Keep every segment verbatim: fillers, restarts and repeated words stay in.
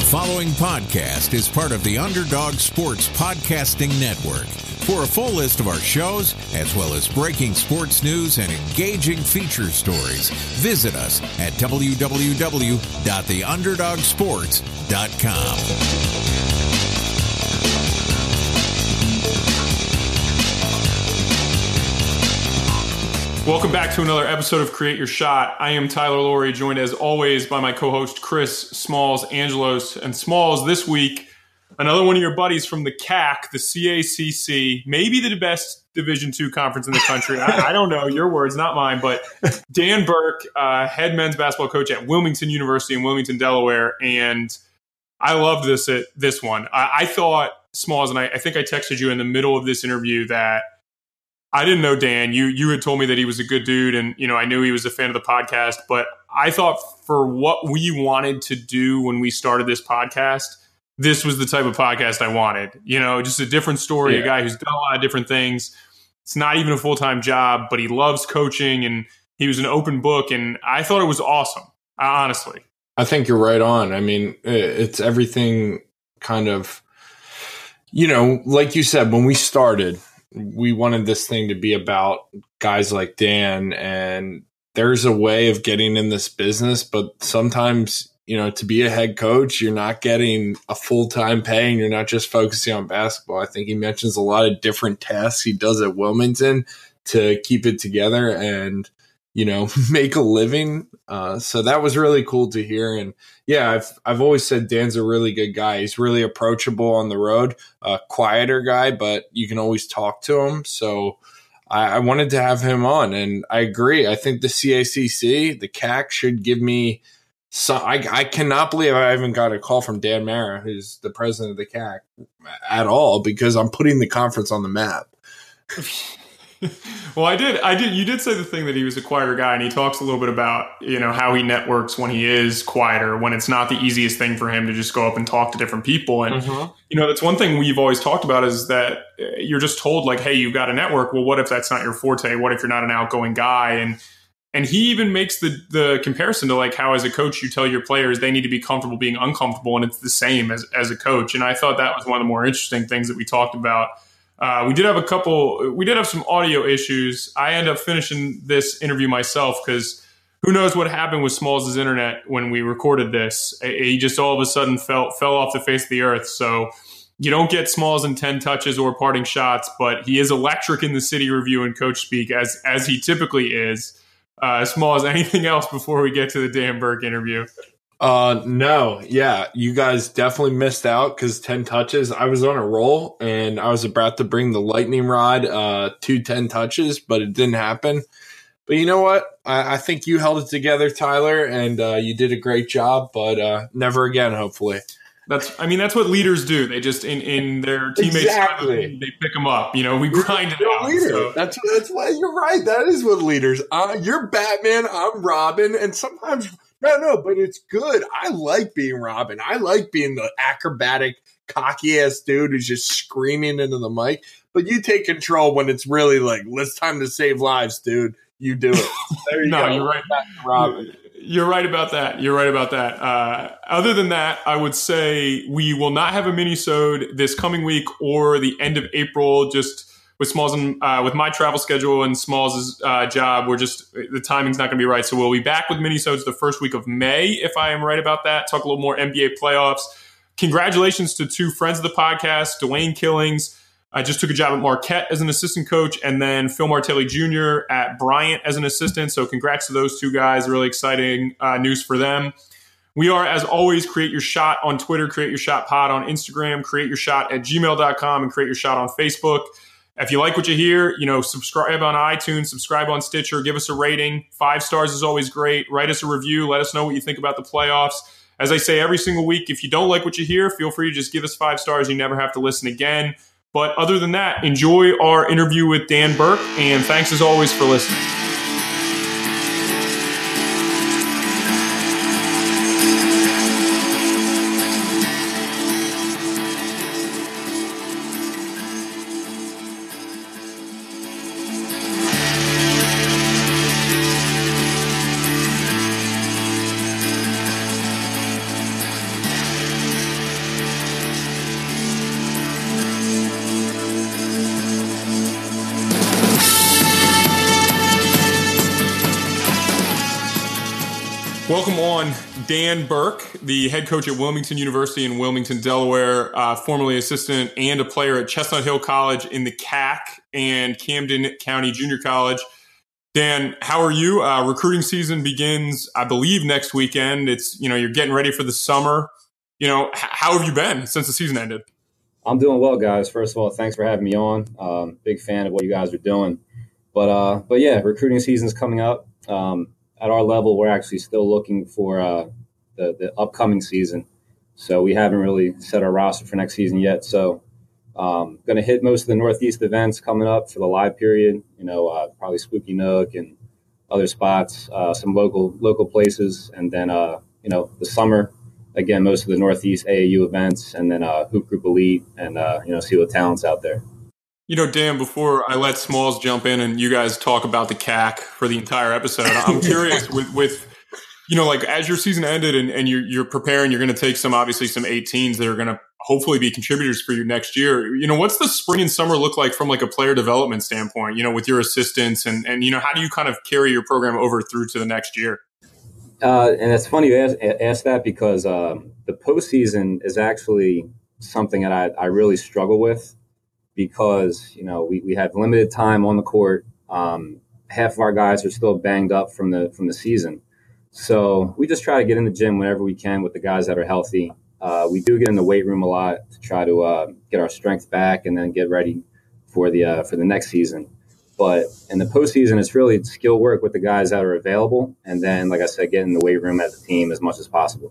following podcast is part of the Underdog Sports Podcasting Network. For a full list of our shows, as well as breaking sports news and engaging feature stories, visit us at w w w dot the underdog sports dot com. Welcome back to another episode of Create Your Shot. I am Tyler Laurie, joined as always by my co-host Chris Smalls Angelos. And Smalls, this week, another one of your buddies from the C A C, the C A C C, maybe the best Division two conference in the country. I, I don't know, your words, not mine, but Dan Burke, uh, head men's basketball coach at Wilmington University in Wilmington, Delaware. And I loved this at this one. I, I thought, Smalls, and I, I think I texted you in the middle of this interview that I didn't know Dan. You you had told me that he was a good dude, and you know I knew he was a fan of the podcast. But I thought for what we wanted to do when we started this podcast, this was the type of podcast I wanted. You know, just a different story, yeah. A guy who's done a lot of different things. It's not even a full-time job, but he loves coaching, and he was an open book, and I thought it was awesome, honestly. I think you're right on. I mean, it's everything kind of, you know, like you said, when we started, we wanted this thing to be about guys like Dan, and there's a way of getting in this business, but sometimes, you know, to be a head coach, you're not getting a full-time pay and you're not just focusing on basketball. I think he mentions a lot of different tasks he does at Wilmington to keep it together and, you know, make a living. Uh, so that was really cool to hear. And yeah, I've, I've always said Dan's a really good guy. He's really approachable on the road, a quieter guy, but you can always talk to him. So I, I wanted to have him on, and I agree. I think the C A C C, the C A C should give me some, I, I cannot believe I haven't got a call from Dan Mara, who's the president of the C A C at all, because I'm putting the conference on the map. Well, I did. I did. You did say the thing that he was a quieter guy, and he talks a little bit about, you know, how he networks when he is quieter, when it's not the easiest thing for him to just go up and talk to different people. And, mm-hmm. you know, that's one thing we've always talked about is that you're just told like, hey, you've got a network. Well, what if that's not your forte? What if you're not an outgoing guy? And and he even makes the the comparison to like how as a coach you tell your players they need to be comfortable being uncomfortable, and it's the same as as a coach. And I thought that was one of the more interesting things that we talked about. Uh, we did have a couple, we did have some audio issues. I ended up finishing this interview myself because who knows what happened with Smalls' internet when we recorded this. He just all of a sudden fell, fell off the face of the earth. So you don't get Smalls in ten touches or parting shots, but he is electric in the city review and coach speak as, as he typically is. Uh, Smalls, anything else before we get to the Dan Burke interview? Uh, no, yeah, you guys definitely missed out because ten touches. I was on a roll and I was about to bring the lightning rod uh, to ten touches, but it didn't happen. But you know what? I, I think you held it together, Tyler, and uh, you did a great job, but uh, never again, hopefully. That's, I mean, that's what leaders do. They just, in, in their teammates, exactly. They pick them up. You know, we grind it out. Leader. So. That's, that's why you're right. That is what leaders uh, you're Batman, I'm Robin, and sometimes – No, no, but it's good. I like being Robin. I like being the acrobatic, cocky-ass dude who's just screaming into the mic. But you take control when it's really like, it's time to save lives, dude. You do it. There you no, go. You're right. Robin. You're right about that. You're right about that. Uh, other than that, I would say we will not have a mini-sode this coming week or the end of April, just with Smalls and uh, with my travel schedule and Smalls' uh, job, we're just the timing's not going to be right. So we'll be back with minisodes the first week of May, if I am right about that. Talk a little more N B A playoffs. Congratulations to two friends of the podcast, Dwayne Killings. I just took a job at Marquette as an assistant coach, and then Phil Martelli Junior at Bryant as an assistant. So congrats to those two guys. Really exciting uh, news for them. We are, as always, Create Your Shot on Twitter, Create Your Shot Pod on Instagram, Create Your Shot at gmail dot com, and Create Your Shot on Facebook. If you like what you hear, you know, subscribe on iTunes, subscribe on Stitcher, give us a rating. Five stars is always great. Write us a review. Let us know what you think about the playoffs. As I say every single week, if you don't like what you hear, feel free to just give us five stars. You never have to listen again. But other than that, enjoy our interview with Dan Burke, and thanks as always for listening. Welcome on Dan Burke, the head coach at Wilmington University in Wilmington, Delaware, uh, formerly assistant and a player at Chestnut Hill College in the C A C and Camden County Junior College. Dan, how are you? Uh, recruiting season begins, I believe, next weekend. It's, you know, you're getting ready for the summer. You know, h- how have you been since the season ended? I'm doing well, guys. First of all, thanks for having me on. Um, big fan of what you guys are doing. But, uh, but yeah, recruiting season's coming up. Um, At our level, we're actually still looking for uh, the, the upcoming season. So we haven't really set our roster for next season yet. So um, going to hit most of the Northeast events coming up for the live period, you know, uh, probably Spooky Nook and other spots, uh, some local local places. And then, uh, you know, the summer, again, most of the Northeast A A U events, and then uh, Hoop Group Elite, and, uh, you know, see what talent's out there. You know, Dan, before I let Smalls jump in and you guys talk about the C A C for the entire episode, I'm curious with, with, you know, like as your season ended and, and you're, you're preparing, you're going to take some, obviously some eighteens that are going to hopefully be contributors for you next year. You know, what's the spring and summer look like from like a player development standpoint, you know, with your assistants and, and, you know, how do you kind of carry your program over through to the next year? Uh, and it's funny you ask, ask that because um, the postseason is actually something that I, I really struggle with. Because, you know, we, we have limited time on the court. Um, half of our guys are still banged up from the from the season. So we just try to get in the gym whenever we can with the guys that are healthy. Uh, we do get in the weight room a lot to try to uh, get our strength back and then get ready for the uh, for the next season. But in the postseason, it's really skill work with the guys that are available. And then, like I said, get in the weight room as a team as much as possible.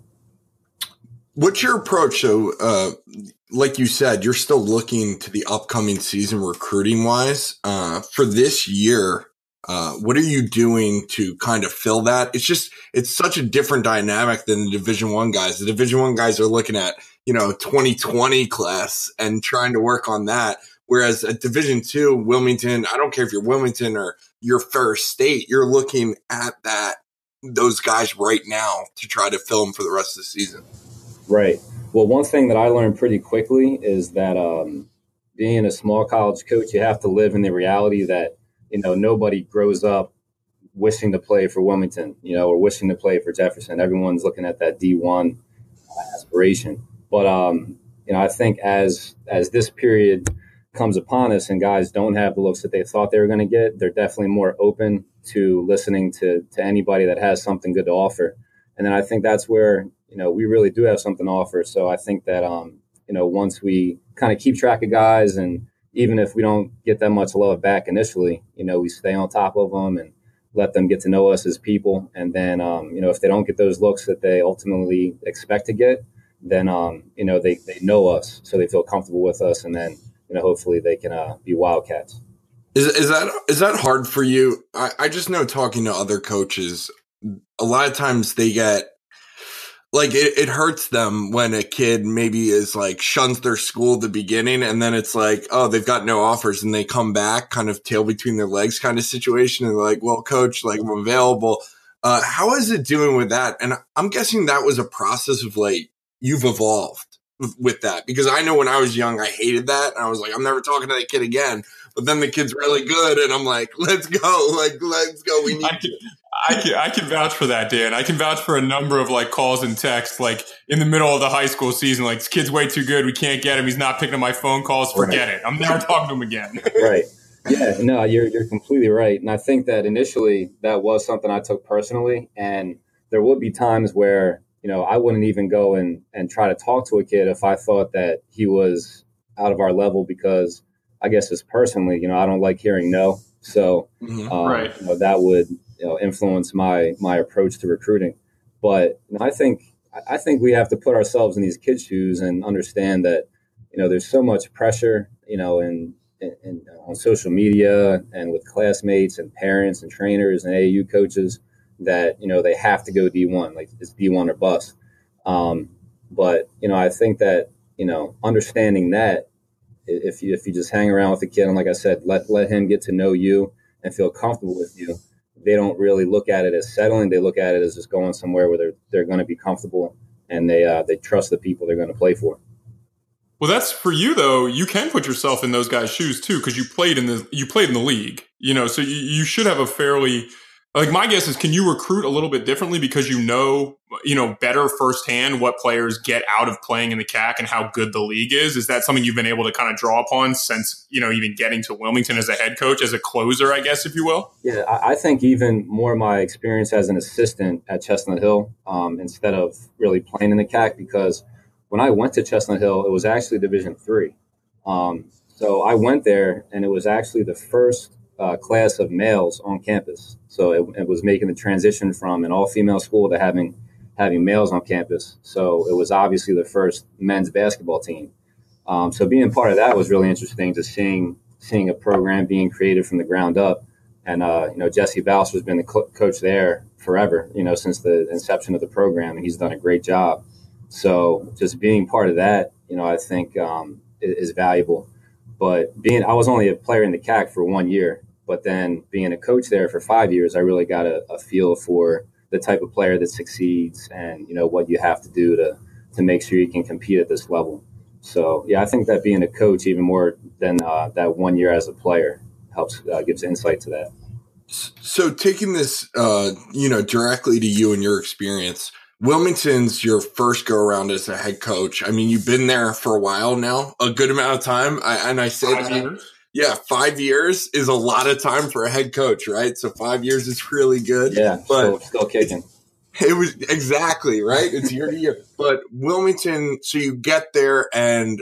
What's your approach? So, uh, like you said, you're still looking to the upcoming season recruiting wise. Uh, for this year, uh, what are you doing to kind of fill that? It's just, it's such a different dynamic than the Division One guys. The Division One guys are looking at, you know, twenty twenty class and trying to work on that. Whereas at Division Two, Wilmington, I don't care if you're Wilmington or your First State, you're looking at that, those guys right now to try to fill them for the rest of the season. Right. Well, one thing that I learned pretty quickly is that um, being a small college coach, you have to live in the reality that, you know, nobody grows up wishing to play for Wilmington, you know, or wishing to play for Jefferson. Everyone's looking at that D one aspiration. But, um, you know, I think as as this period comes upon us and guys don't have the looks that they thought they were going to get, they're definitely more open to listening to to anybody that has something good to offer. And then I think that's where, you know, we really do have something to offer. So I think that, um, you know, once we kind of keep track of guys, and even if we don't get that much love back initially, you know, we stay on top of them and let them get to know us as people. And then, um, you know, if they don't get those looks that they ultimately expect to get, then, um, you know, they, they know us, so they feel comfortable with us. And then, you know, hopefully they can uh, be Wildcats. Is is that is that hard for you? I, I just know talking to other coaches, a lot of times they get, like, it, it hurts them when a kid maybe is like shuns their school at the beginning, and then it's like, oh, they've got no offers, and they come back kind of tail between their legs kind of situation. And they're like, well, coach, like, I'm available. Uh, how is it doing with that? And I'm guessing that was a process of like, you've evolved with, with that, because I know when I was young, I hated that. And I was like, I'm never talking to that kid again. But then the kid's really good, and I'm like, let's go, like, let's go. We need I can, I can, I can vouch for that, Dan. I can vouch for a number of like calls and texts, like in the middle of the high school season, like, this kid's way too good. We can't get him. He's not picking up my phone calls. Forget right. it. I'm never talking to him again. Right. Yeah, no, you're you're completely right. And I think that initially that was something I took personally. And there would be times where, you know, I wouldn't even go and, and try to talk to a kid if I thought that he was out of our level, because I guess just personally, you know, I don't like hearing no. So mm-hmm. um, right. you know, that would, you know, influence my my approach to recruiting. But you know, I think I think we have to put ourselves in these kids' shoes and understand that, you know, there's so much pressure, you know, in, in, in on social media and with classmates and parents and trainers and A A U coaches that, you know, they have to go D one, like it's D one or bust. Um, but you know, I think that, you know, understanding that, if you if you just hang around with the kid and, like I said, let let him get to know you and feel comfortable with you, they don't really look at it as settling. They look at it as just going somewhere where they're they're going to be comfortable, and they uh, they trust the people they're going to play for. Well, that's for you though. You can put yourself in those guys' shoes too, because you played in the you played in the league. You know, so you, you should have a fairly Like my guess is, can you recruit a little bit differently because you know, you know, better firsthand what players get out of playing in the C A C and how good the league is? Is that something you've been able to kind of draw upon since, you know, even getting to Wilmington as a head coach, as a closer, I guess, if you will? Yeah, I, I think even more my experience as an assistant at Chestnut Hill um, instead of really playing in the C A C, because when I went to Chestnut Hill, it was actually Division three. Um, so I went there, and it was actually the first Uh, class of males on campus. So it, it was making the transition from an all-female school to having having males on campus. So it was obviously the first men's basketball team. Um, so being part of that was really interesting, just seeing seeing a program being created from the ground up. And uh, you know, Jesse Bowser's been the co- coach there forever, you know, since the inception of the program, and he's done a great job. So just being part of that, you know, I think um, is, is valuable. But being, I was only a player in the C A C for one year. But then being a coach there for five years, I really got a, a feel for the type of player that succeeds and, you know, what you have to do to to make sure you can compete at this level. So, yeah, I think that being a coach, even more than uh, that one year as a player, helps, uh, gives insight to that. So taking this, uh, you know, directly to you and your experience, Wilmington's your first go around as a head coach. I mean, you've been there for a while now, a good amount of time. I, and I say Five that. years. Yeah, five years is a lot of time for a head coach, right? So five years is really good. Yeah, but still, still kicking. It was exactly right. It's year to year. But Wilmington, so you get there, and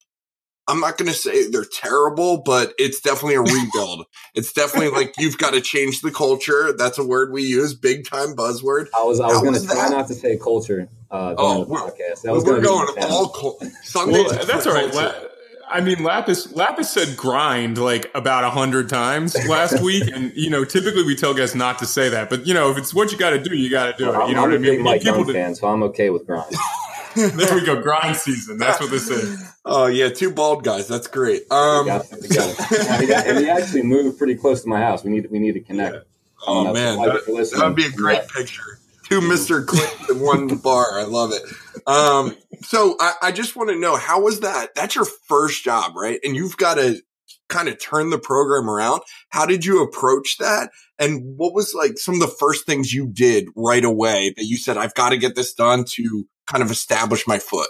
I'm not going to say they're terrible, but it's definitely a rebuild. It's definitely like you've got to change the culture. That's a word we use, big time buzzword. I was I was going to try that? not to say culture uh, during Oh, the we're, podcast. That was we're going going all cul- Sunday. Well, that's all right. La- I mean, Lapis Lapis said grind like about a hundred times last week, and you know, typically we tell guys not to say that, but you know, if it's what you got to do, you got to do well, it. You know I'm what I a big mean? Mike People Young to, fan, so I'm okay with grind. there we go, grind season. That's what this is. Oh yeah, two bald guys. That's great. Um, got it, got it. Yeah, he got, and he actually moved pretty close to my house. We need we need to connect. Yeah. Oh know, man, so that, that would be a great yeah. picture. Two Mister Clinton in one bar. I love it. Um, so I, I just want to know, how was that? That's your first job, right? And you've got to kind of turn the program around. How did you approach that? And what was like some of the first things you did right away that you said, I've got to get this done to kind of establish my foot?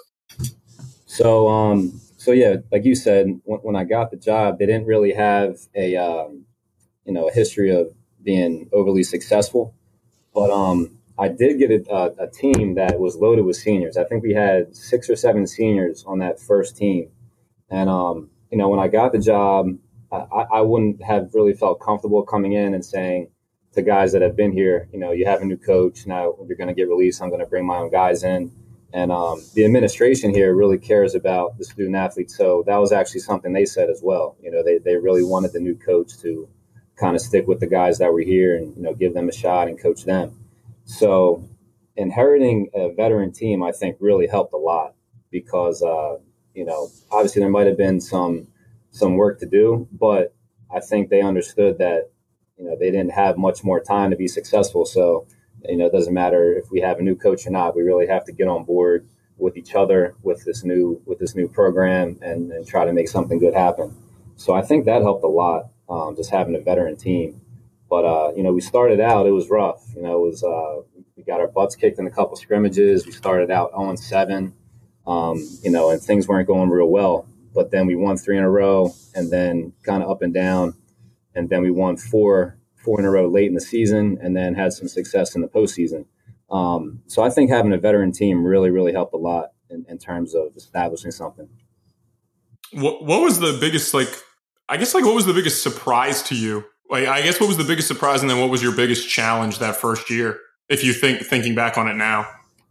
So, um, so yeah, like you said, when, when I got the job, they didn't really have a, um, you know, a history of being overly successful. But um, I did get a, a team that was loaded with seniors. I think we had six or seven seniors on that first team. And, um, you know, when I got the job, I, I wouldn't have really felt comfortable coming in and saying to guys that have been here, you know, you have a new coach. Now you're going to get released. I'm going to bring my own guys in. And um, the administration here really cares about the student athletes. So that was actually something they said as well. You know, they, they really wanted the new coach to kind of stick with the guys that were here and, you know, give them a shot and coach them. So inheriting a veteran team, I think, really helped a lot because, uh, you know, obviously there might have been some some work to do, but I think they understood that, you know, they didn't have much more time to be successful. So, you know, it doesn't matter if we have a new coach or not. We really have to get on board with each other with this new with this new program and, and try to make something good happen. So I think that helped a lot, um, just having a veteran team. But, uh, you know, we started out, it was rough. You know, it was uh, we got our butts kicked in a couple scrimmages. We started out oh and seven, um, you know, and things weren't going real well. But then we won three in a row and then kind of up and down. And then we won four four in a row late in the season and then had some success in the postseason. Um, so I think having a veteran team really, really helped a lot in, in terms of establishing something. What, what was the biggest, like, I guess, like, what was the biggest surprise to you? Like, I guess what was the biggest surprise, and then what was your biggest challenge that first year, if you think thinking back on it now?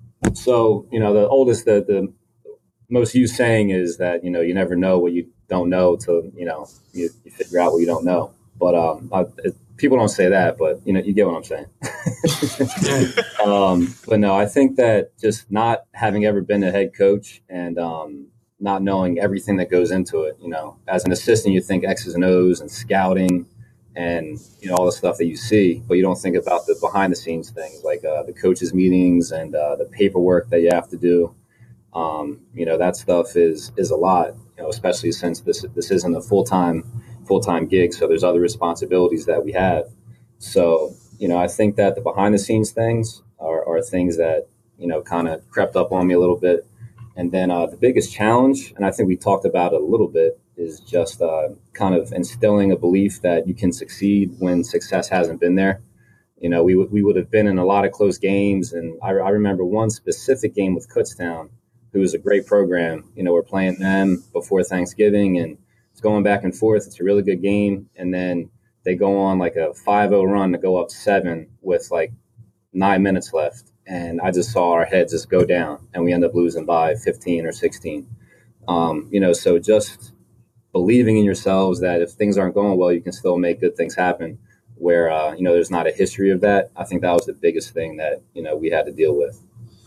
So, you know, the oldest, the, the most used saying is that, you know, you never know what you don't know till, you know, you, you figure out what you don't know. But um, I, it, people don't say that, but, you know, you get what I'm saying. um, but no, I think that just not having ever been a head coach and um, not knowing everything that goes into it, you know, as an assistant, you think X's and O's and scouting and, you know, all the stuff that you see, but you don't think about the behind the scenes things like uh, the coaches meetings and uh, the paperwork that you have to do. Um, you know, that stuff is, is a lot, you know, especially since this, this isn't a full-time, full-time gig. So there's other responsibilities that we have. So you know, I think that the behind the scenes things are, are things that, you know, kind of crept up on me a little bit. And then uh, the biggest challenge, and I think we talked about it a little bit, is just uh, kind of instilling a belief that you can succeed when success hasn't been there. You know, we, w- we would have been in a lot of close games. And I, I remember one specific game with Kutztown, who was a great program. You know, we're playing them before Thanksgiving, and it's going back and forth. It's a really good game. And then they go on like a five oh run to go up seven with like nine minutes left. And I just saw our heads just go down, and we end up losing by fifteen or sixteen. Um, you know, so just believing in yourselves that if things aren't going well, you can still make good things happen, where, uh, you know, there's not a history of that. I think that was the biggest thing that, you know, we had to deal with.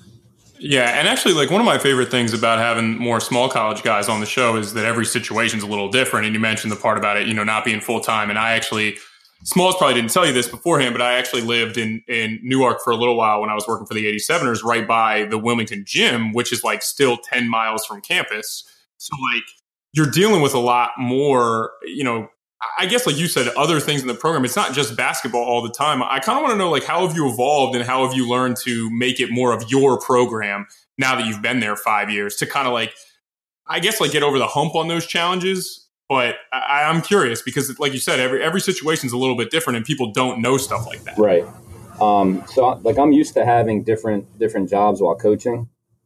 Yeah, and actually, like, one of my favorite things about having more small college guys on the show is that every situation's a little different. And you mentioned the part about it, you know, not being full-time. And I actually, Smalls probably didn't tell you this beforehand, but I actually lived in, in Newark for a little while when I was working for the eighty-seveners, right by the Wilmington gym, which is like still ten miles from campus. So like you're dealing with a lot more, you know, I guess like you said, other things in the program. It's not just basketball all the time. I kind of want to know, like, how have you evolved and how have you learned to make it more of your program now that you've been there five years to kind of like, I guess, like get over the hump on those challenges. But I, I'm curious because, like you said, every every situation is a little bit different, and people don't know stuff like that. Right. Um, so, like, I'm used to having different different jobs while coaching.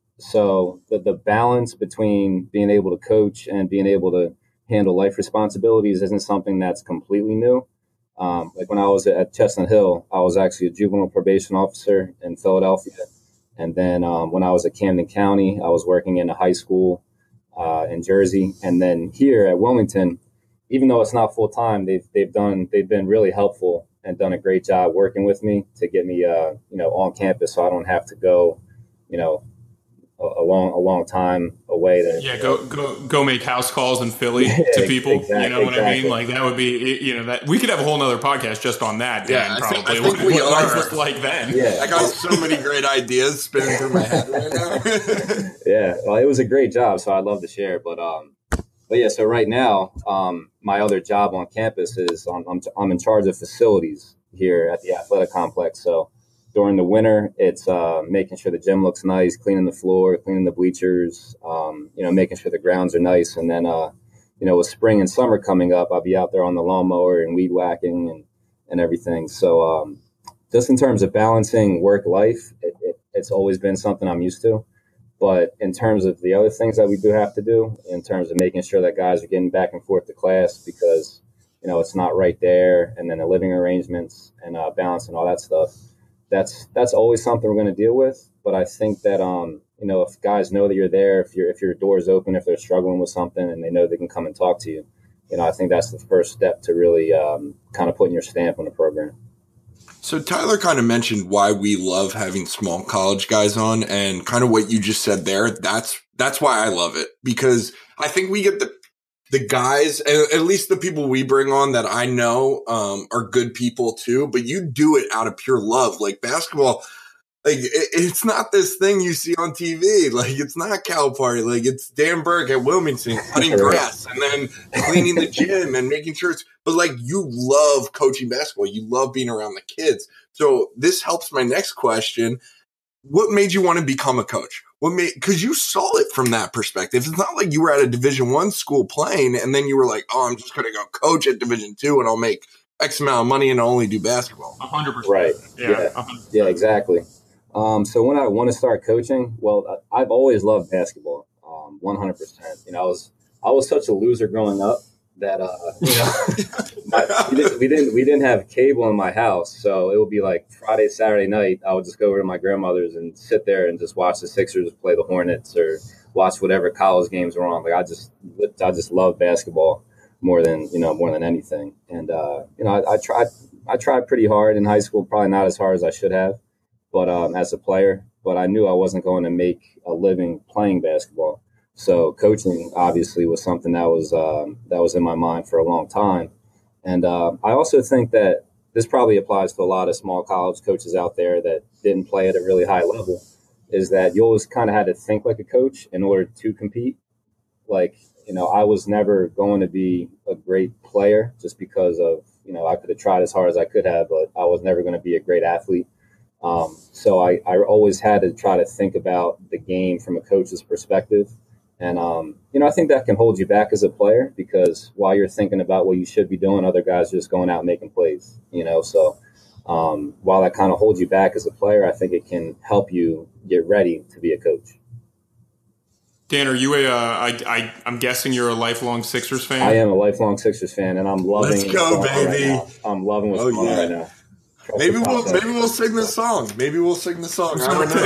So the the balance between being able to coach and being able to handle life responsibilities isn't something that's completely new. Um, like when I was at Chestnut Hill, I was actually a juvenile probation officer in Philadelphia, and then um, when I was at Camden County, I was working in a high school Uh, in Jersey. And then here at Wilmington, even though it's not full time, they've they've done they've been really helpful and done a great job working with me to get me uh, you know, on campus, so I don't have to go, you know, a, a long a long time away. To, yeah, you go know. go go make house calls in Philly Yeah, to people. exactly, you know what exactly. I mean? Like that would be, you know, that we could have a whole nother podcast just on that. Dan, Yeah, I probably think- I think what, we what life are. was like then. Yeah. I got so many great ideas spinning through my head right now. Yeah, well, it was a great job, so I'd love to share. But um, but yeah, so right now, um, my other job on campus is I'm I'm, I'm in charge of facilities here at the athletic complex. So during the winter, it's uh, making sure the gym looks nice, cleaning the floor, cleaning the bleachers, um, you know, making sure the grounds are nice. And then, uh, you know, with spring and summer coming up, I'll be out there on the lawnmower and weed whacking and, and everything. So um, just in terms of balancing work life, it, it, it's always been something I'm used to. But in terms of the other things that we do have to do, in terms of making sure that guys are getting back and forth to class because, you know, it's not right there, and then the living arrangements and uh, balancing all that stuff, that's that's always something we're going to deal with. But I think that, um, you know, if guys know that you're there, if, you're, if your door's open, if they're struggling with something and they know they can come and talk to you, you know, I think that's the first step to really um, kind of putting your stamp on the program. So Tyler kind of mentioned why we love having small college guys on, and kind of what you just said there. That's that's why I love it, because I think we get the the guys, at least the people we bring on that I know um, are good people too. But you do it out of pure love, like basketball. Like it, it's not this thing you see on T V. Like it's not Cal Party. Like it's Dan Burke at Wilmington cutting grass and then cleaning the gym and making sure it's. But like you love coaching basketball. You love being around the kids. So this helps my next question. What made you want to become a coach? What made, because you saw it from that perspective. It's not like you were at a Division One school playing and then you were like, oh, I'm just going to go coach at Division Two and I'll make X amount of money and I'll only do basketball. A hundred percent. Right. Yeah. Yeah, one hundred percent. yeah, exactly. Um, so when I want to start coaching, well, I've always loved basketball, um, one hundred percent. You know, I was I was such a loser growing up that uh, you know, my, we, didn't, we didn't we didn't have cable in my house, so it would be like Friday, Saturday night. I would just go over to my grandmother's and sit there and just watch the Sixers play the Hornets or watch whatever college games were on. Like I just I just love basketball more than you know more than anything. And uh, you know, I, I tried I tried pretty hard in high school, probably not as hard as I should have. But um, as a player, but I knew I wasn't going to make a living playing basketball. So coaching obviously was something that was um, that was in my mind for a long time. And uh, I also think that this probably applies to a lot of small college coaches out there that didn't play at a really high level, is that you always kind of had to think like a coach in order to compete. Like, you know, I was never going to be a great player just because of, You know, I could have tried as hard as I could have, but I was never going to be a great athlete. Um, so I, I always had to try to think about the game from a coach's perspective. And, um, you know, I think that can hold you back as a player because while you're thinking about what you should be doing, other guys are just going out and making plays, you know. So um, while that kind of holds you back as a player, I think it can help you get ready to be a coach. Dan, are you a, uh, I, I, I'm guessing you're a lifelong Sixers fan? I am a lifelong Sixers fan, and I'm loving Let's go, baby. Right now. I'm loving what's oh, going yeah. on right now. Maybe we'll maybe we'll sing the song. Maybe we'll sing the song. I don't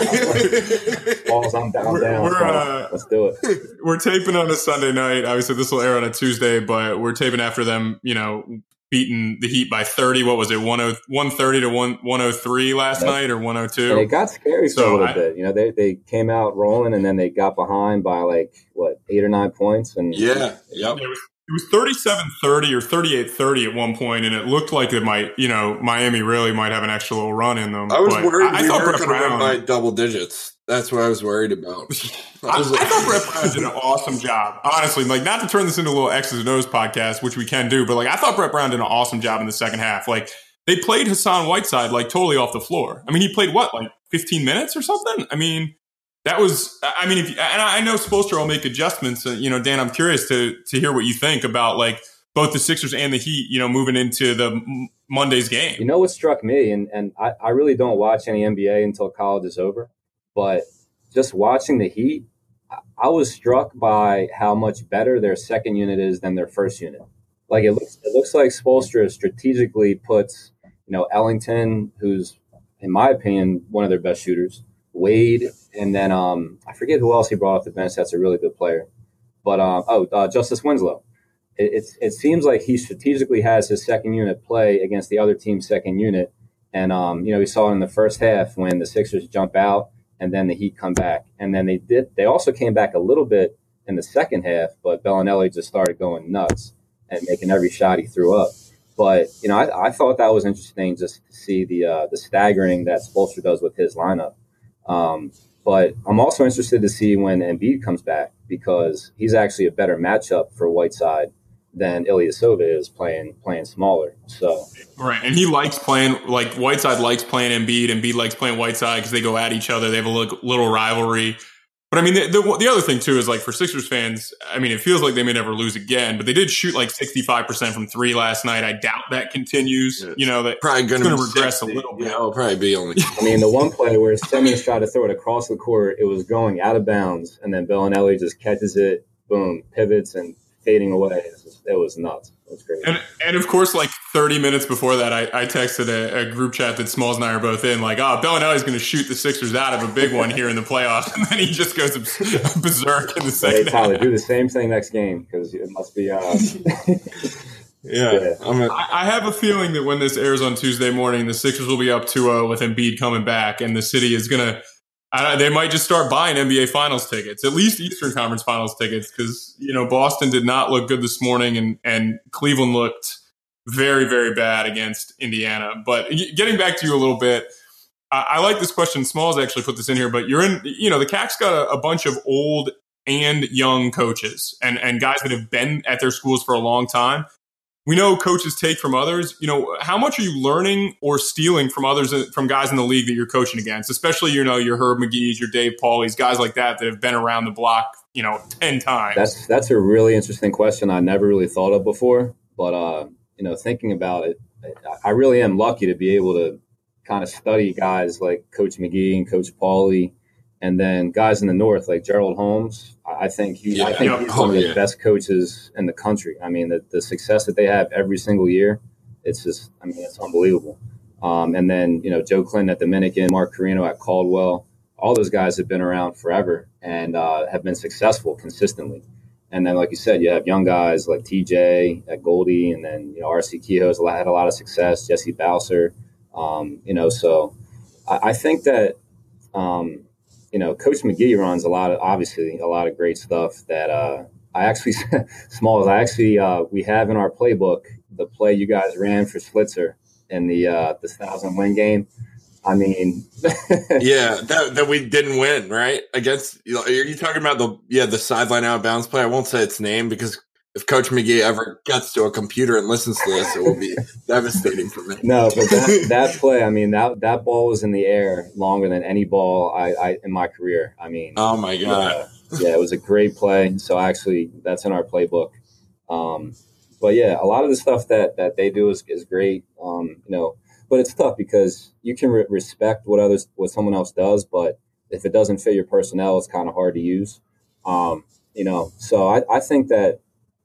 know. Balls, I'm down, down. We're, uh, Let's do it. We're taping on a Sunday night. Obviously, this will air on a Tuesday, but we're taping after them, you know, beating the Heat by thirty. What was it, one thirty to one oh three last That's, night or one oh two? And it got scary for so a little I, bit. You know, they they came out rolling, and then they got behind by, like, what, eight or nine points? And Yeah, yep. It was, It was thirty-seven thirty or thirty-eight thirty at one point, and it looked like it might, you know, Miami really might have an extra little run in them. I was but worried I, I we thought weren't Brett going to Brown, win by double digits. That's what I was worried about. I, was like, I thought Brett Brown did an awesome job. Honestly, like, not to turn this into a little X's and O's podcast, which we can do, but like I thought Brett Brown did an awesome job in the second half. Like they played Hassan Whiteside like totally off the floor. I mean, he played what, like fifteen minutes or something? I mean. That was, I mean, if, and I know Spoelstra will make adjustments. Uh, you know, Dan, I'm curious to to hear what you think about like both the Sixers and the Heat, you know, moving into the m- Monday's game. You know what struck me, and, and I, I really don't watch any N B A until college is over, but just watching the Heat, I, I was struck by how much better their second unit is than their first unit. Like it looks, it looks like Spoelstra strategically puts, you know, Ellington, who's, in my opinion, one of their best shooters, Wade, and then um, I forget who else he brought off the bench. That's a really good player. But, uh, oh, uh, Justice Winslow. It, it's, it seems like he strategically has his second unit play against the other team's second unit. And, um, you know, we saw it in the first half when the Sixers jump out and then the Heat come back. And then they did. They also came back a little bit in the second half, but Bellinelli just started going nuts and making every shot he threw up. But, you know, I, I thought that was interesting just to see the uh, the staggering that Spoelstra does with his lineup. Um, but I'm also interested to see when Embiid comes back because he's actually a better matchup for Whiteside than Ilyasova is playing playing smaller. So right, and he likes playing like Whiteside likes playing Embiid. Embiid likes playing Whiteside because they go at each other. They have a little, little rivalry. But I mean, the, the the other thing too is like for Sixers fans, I mean, it feels like they may never lose again. But they did shoot like sixty-five percent from three last night. I doubt that continues. Yeah. You know, that probably going to regress sixty. a little bit. Yeah, it'll probably be only. I mean, the one play where Simmons tried to throw it across the court, it was going out of bounds, and then Bellinelli just catches it, boom, pivots and fading away. It was, it was nuts. It was crazy. And, and of course, like thirty minutes before that, I, I texted a, a group chat that Smalls and I are both in, like, oh, Bellinelli's going to shoot the Sixers out of a big one here in the playoffs. And then he just goes berserk in the second Hey, Tyler, half. do the same thing next game because it must be. Uh, Yeah, yeah. I'm a, I, I have a feeling that when this airs on Tuesday morning, the Sixers will be up two oh with Embiid coming back, and the city is going to I, they might just start buying N B A Finals tickets, at least Eastern Conference Finals tickets, because, you know, Boston did not look good this morning, and, and Cleveland looked very, very bad against Indiana. But getting back to you a little bit, I, I like this question. Smalls actually put this in here, but you're in, you know, the C A C's got a, a bunch of old and young coaches and, and guys that have been at their schools for a long time. We know coaches take from others. You know, how much are you learning or stealing from others, from guys in the league that you're coaching against? Especially, you know, your Herb McGee's, your Dave Pauly's, guys like that that have been around the block, you know, ten times. That's that's a really interesting question I never really thought of before. But, uh, you know, thinking about it, I really am lucky to be able to kind of study guys like Coach McGee and Coach Pauly, and then guys in the North like Gerald Holmes. I think he, yeah, I think yeah. he's oh, one of the yeah. best coaches in the country. I mean, the, the success that they have every single year, it's just, I mean, it's unbelievable. Um, and then, you know, Joe Clinton at Dominican, Mark Carino at Caldwell, all those guys have been around forever and uh, have been successful consistently. And then, like you said, you have young guys like T J at Goldie, and then, you know, R C Kehoe's had a lot of success, Jesse Bowser, um, you know, so I, I think that, um, you know, Coach McGee runs a lot of, obviously, a lot of great stuff that uh, I actually, small as I actually, uh, we have in our playbook, the play you guys ran for Schlitzer in the uh, the thousand win game. I mean, yeah, that that we didn't win, right? Against, you know, are you talking about the, yeah, the sideline out of bounds play? I won't say its name because if Coach McGee ever gets to a computer and listens to this, it will be devastating for me. No, but that, that play, I mean, that that ball was in the air longer than any ball I, I in my career. I mean, oh my God. Yeah, yeah, it was a great play. So actually, that's in our playbook. Um, but yeah, a lot of the stuff that, that they do is, is great. Um, you know, but it's tough because you can re- respect what others, what someone else does, but if it doesn't fit your personnel, it's kind of hard to use. Um, you know, so I, I think that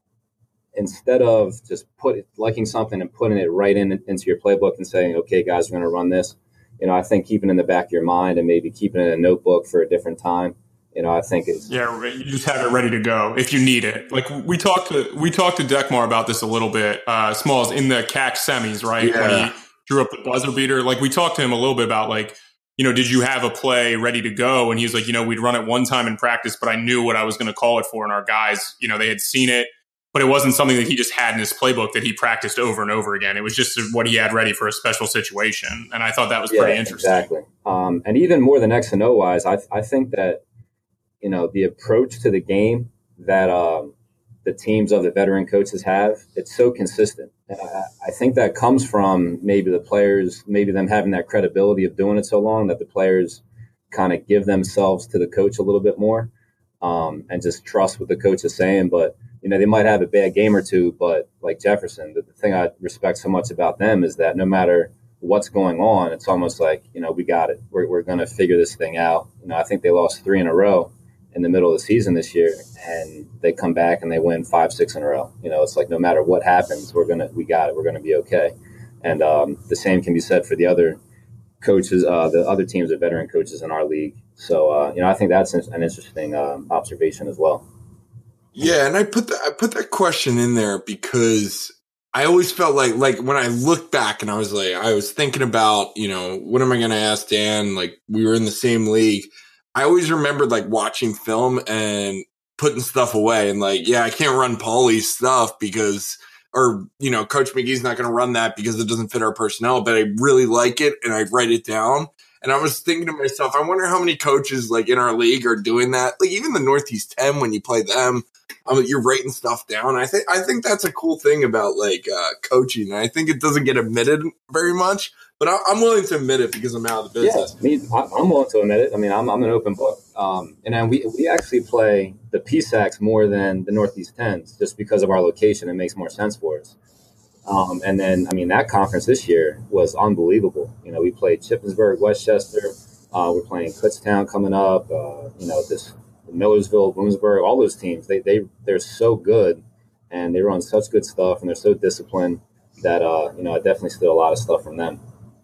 instead of just put liking something and putting it right in into your playbook and saying, okay, guys, we're going to run this, you know, I think keeping it in the back of your mind and maybe keeping it in a notebook for a different time, you know, I think it's yeah, you just have it ready to go if you need it. Like we talked to we talked to Dekmar about this a little bit. Uh, Smalls in the C A C semis, right? Yeah. When he drew up the buzzer beater, like we talked to him a little bit about like, you know, did you have a play ready to go? And he was like, you know, we'd run it one time in practice, but I knew what I was going to call it for, and our guys, you know, they had seen it. But it wasn't something that he just had in his playbook that he practiced over and over again. It was just what he had ready for a special situation. And I thought that was yeah, pretty interesting. Exactly. Um, and even more than X and O wise, I, I think that, you know, the approach to the game that um, the teams of the veteran coaches have, it's so consistent. And I, I think that comes from maybe the players, maybe them having that credibility of doing it so long that the players kind of give themselves to the coach a little bit more um, and just trust what the coach is saying. But you know, they might have a bad game or two, but like Jefferson, the, the thing I respect so much about them is that no matter what's going on, it's almost like, you know, we got it. We're, we're going to figure this thing out. You know, I think they lost three in a row in the middle of the season this year, and they come back and they win five, six in a row. You know, it's like no matter what happens, we're going to, we got it. We're going to be okay. And um, the same can be said for the other coaches, uh, the other teams of veteran coaches in our league. So, uh, you know, I think that's an interesting um, observation as well. Yeah, and I put that I put that question in there because I always felt like like when I look back and I was like I was thinking about, you know, what am I going to ask Dan? Like we were in the same league. I always remembered like watching film and putting stuff away and like, yeah, I can't run Paulie's stuff because or, you know, Coach McGee's not going to run that because it doesn't fit our personnel, but I really like it and I write it down. And I was thinking to myself, I wonder how many coaches like in our league are doing that. Like even the Northeast ten, when you play them, um, you're writing stuff down. I think I think that's a cool thing about like uh, coaching. And I think it doesn't get admitted very much, but I, I'm willing to admit it because I'm out of the business. Yeah, me, I'm willing to admit it. I mean, I'm I'm an open book. Um, and then we we actually play the P SACs more than the Northeast tens just because of our location. It makes more sense for us. Um, and then, I mean, that conference this year was unbelievable. You know, we played Shippensburg, Westchester. Uh, we're playing Kutztown coming up. Uh, you know, this Millersville, Bloomsburg, all those teams. They they they're so good, and they run such good stuff, and they're so disciplined that uh, you know, I definitely steal a lot of stuff from them.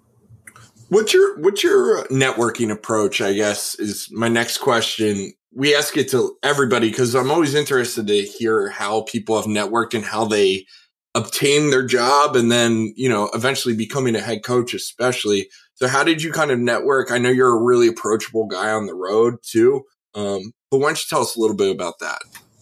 What's your what's your networking approach? I guess is my next question. We ask it to everybody because I'm always interested to hear how people have networked and how they obtain their job and then, you know, eventually becoming a head coach, especially. So how did you kind of network? I know you're a really approachable guy on the road too. Um, but why don't you tell us a little bit about that?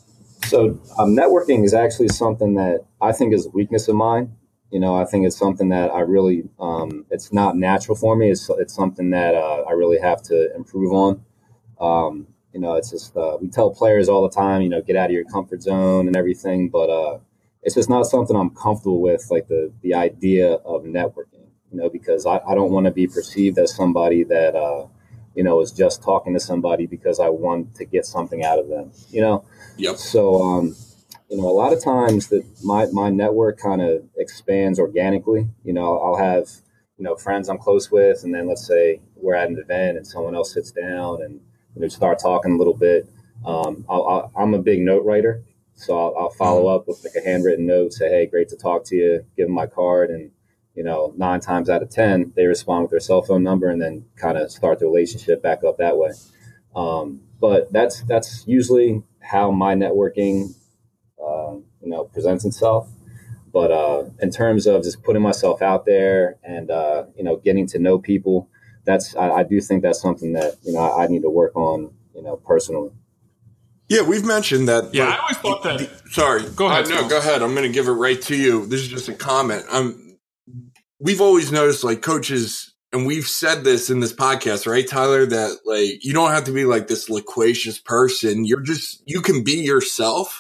So um, networking is actually something that I think is a weakness of mine. You know, I think it's something that I really, um, it's not natural for me. It's it's something that uh, I really have to improve on. Um, you know, it's just, uh, we tell players all the time, you know, get out of your comfort zone and everything, but uh, it's just not something I'm comfortable with, like the, the idea of networking, you know, because I, I don't want to be perceived as somebody that, uh, you know, is just talking to somebody because I want to get something out of them, you know? Yep. So, um, you know, a lot of times that my, my network kind of expands organically. You know, I'll have, you know, friends I'm close with, and then let's say we're at an event and someone else sits down and, you know, start talking a little bit. Um, I'll, I'll, I'm a big note writer. So I'll, I'll follow up with like a handwritten note, say, hey, great to talk to you, give them my card. And, you know, nine times out of ten, they respond with their cell phone number and then kind of start the relationship back up that way. Um, but that's that's usually how my networking, uh, you know, presents itself. But uh, in terms of just putting myself out there and, uh, you know, getting to know people, that's I, I do think that's something that, you know, I, I need to work on, you know, personally. Yeah, we've mentioned that. Yeah, I always thought that. Sorry, go ahead. Uh, no, go ahead. I'm going to give it right to you. This is just a comment. Um, we've always noticed, like coaches, and we've said this in this podcast, right, Tyler? That like you don't have to be like this loquacious person. You're just you can be yourself,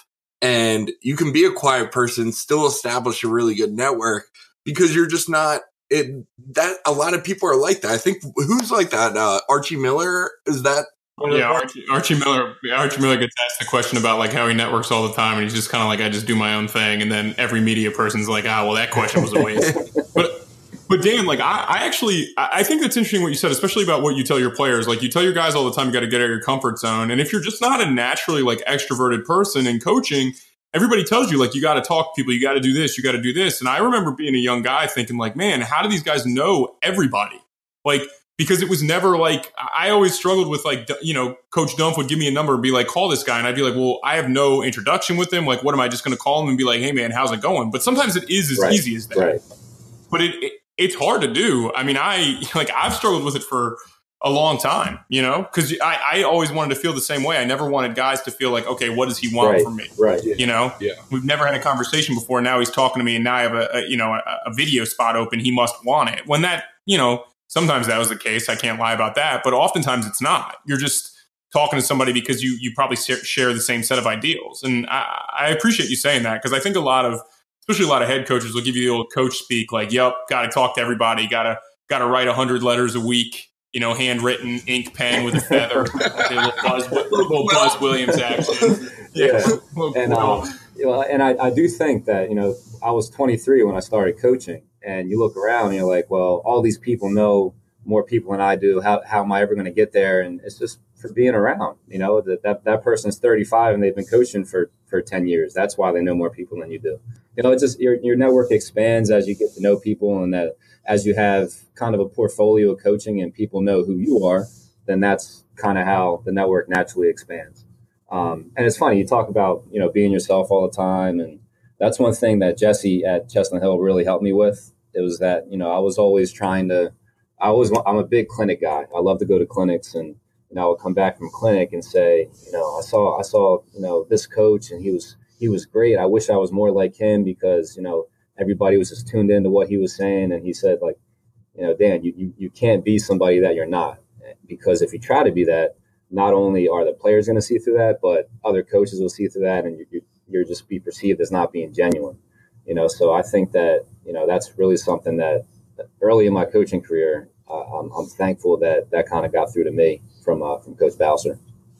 And you can be a quiet person, still establish a really good network because you're just not it. That a lot of people are like that. I think who's like that? Uh, Archie Miller, is that? Yeah, Archie, Archie Miller. Archie Miller gets asked the question about like how he networks all the time, and he's just kind of like, I just do my own thing. And then every media person's like, ah, well, that question was a waste. but but Dan, like I, I actually I think that's interesting what you said, especially about what you tell your players. Like you tell your guys all the time, you got to get out of your comfort zone. And if you're just not a naturally like extroverted person in coaching, everybody tells you like you got to talk to people, you got to do this, you got to do this. And I remember being a young guy thinking like, man, how do these guys know everybody? Like. Because it was never like, I always struggled with like, you know, Coach Dumpf would give me a number and be like, call this guy. And I'd be like, well, I have no introduction with him. Like, what am I just going to call him and be like, hey, man, how's it going? But sometimes it is as right. easy as that. Right. But it, it it's hard to do. I mean, I like I've struggled with it for a long time, you know, because I, I always wanted to feel the same way. I never wanted guys to feel like, OK, what does he want right. from me? Right. You know, yeah. We've never had a conversation before. Now he's talking to me and now I have a, a you know, a, a video spot open. He must want it when that, you know. Sometimes that was the case. I can't lie about that. But oftentimes it's not. You're just talking to somebody because you you probably share the same set of ideals. And I, I appreciate you saying that because I think a lot of, especially a lot of head coaches will give you the old coach speak like, yep, got to talk to everybody. Got to got to write one hundred letters a week, you know, handwritten ink pen with a feather. a little Buzz, little Buzz Williams action. Yeah. yeah. And, um, you know, and I, I do think that, you know, I was twenty-three when I started coaching. And you look around and you're like, well, all these people know more people than I do. How how am I ever going to get there? And it's just for being around, you know, that that, that person's thirty-five and they've been coaching for, for ten years. That's why they know more people than you do. You know, it's just your your network expands as you get to know people, and that as you have kind of a portfolio of coaching and people know who you are, then that's kind of how the network naturally expands. Um, and it's funny, you talk about, you know, being yourself all the time. And that's one thing that Jesse at Chestnut Hill really helped me with. It was that, you know, I was always trying to, I was, I'm a big clinic guy. I love to go to clinics, and, you know, I would come back from clinic and say, you know, I saw, I saw, you know, this coach and he was, he was great. I wish I was more like him because, you know, everybody was just tuned into what he was saying. And he said, like, you know, Dan, you, you, you can't be somebody that you're not, because if you try to be that, not only are the players going to see through that, but other coaches will see through that, and you, you, you're just be perceived as not being genuine. You know, so I think that, you know, that's really something that early in my coaching career, uh, I'm, I'm thankful that that kind of got through to me from uh, from Coach Bowser.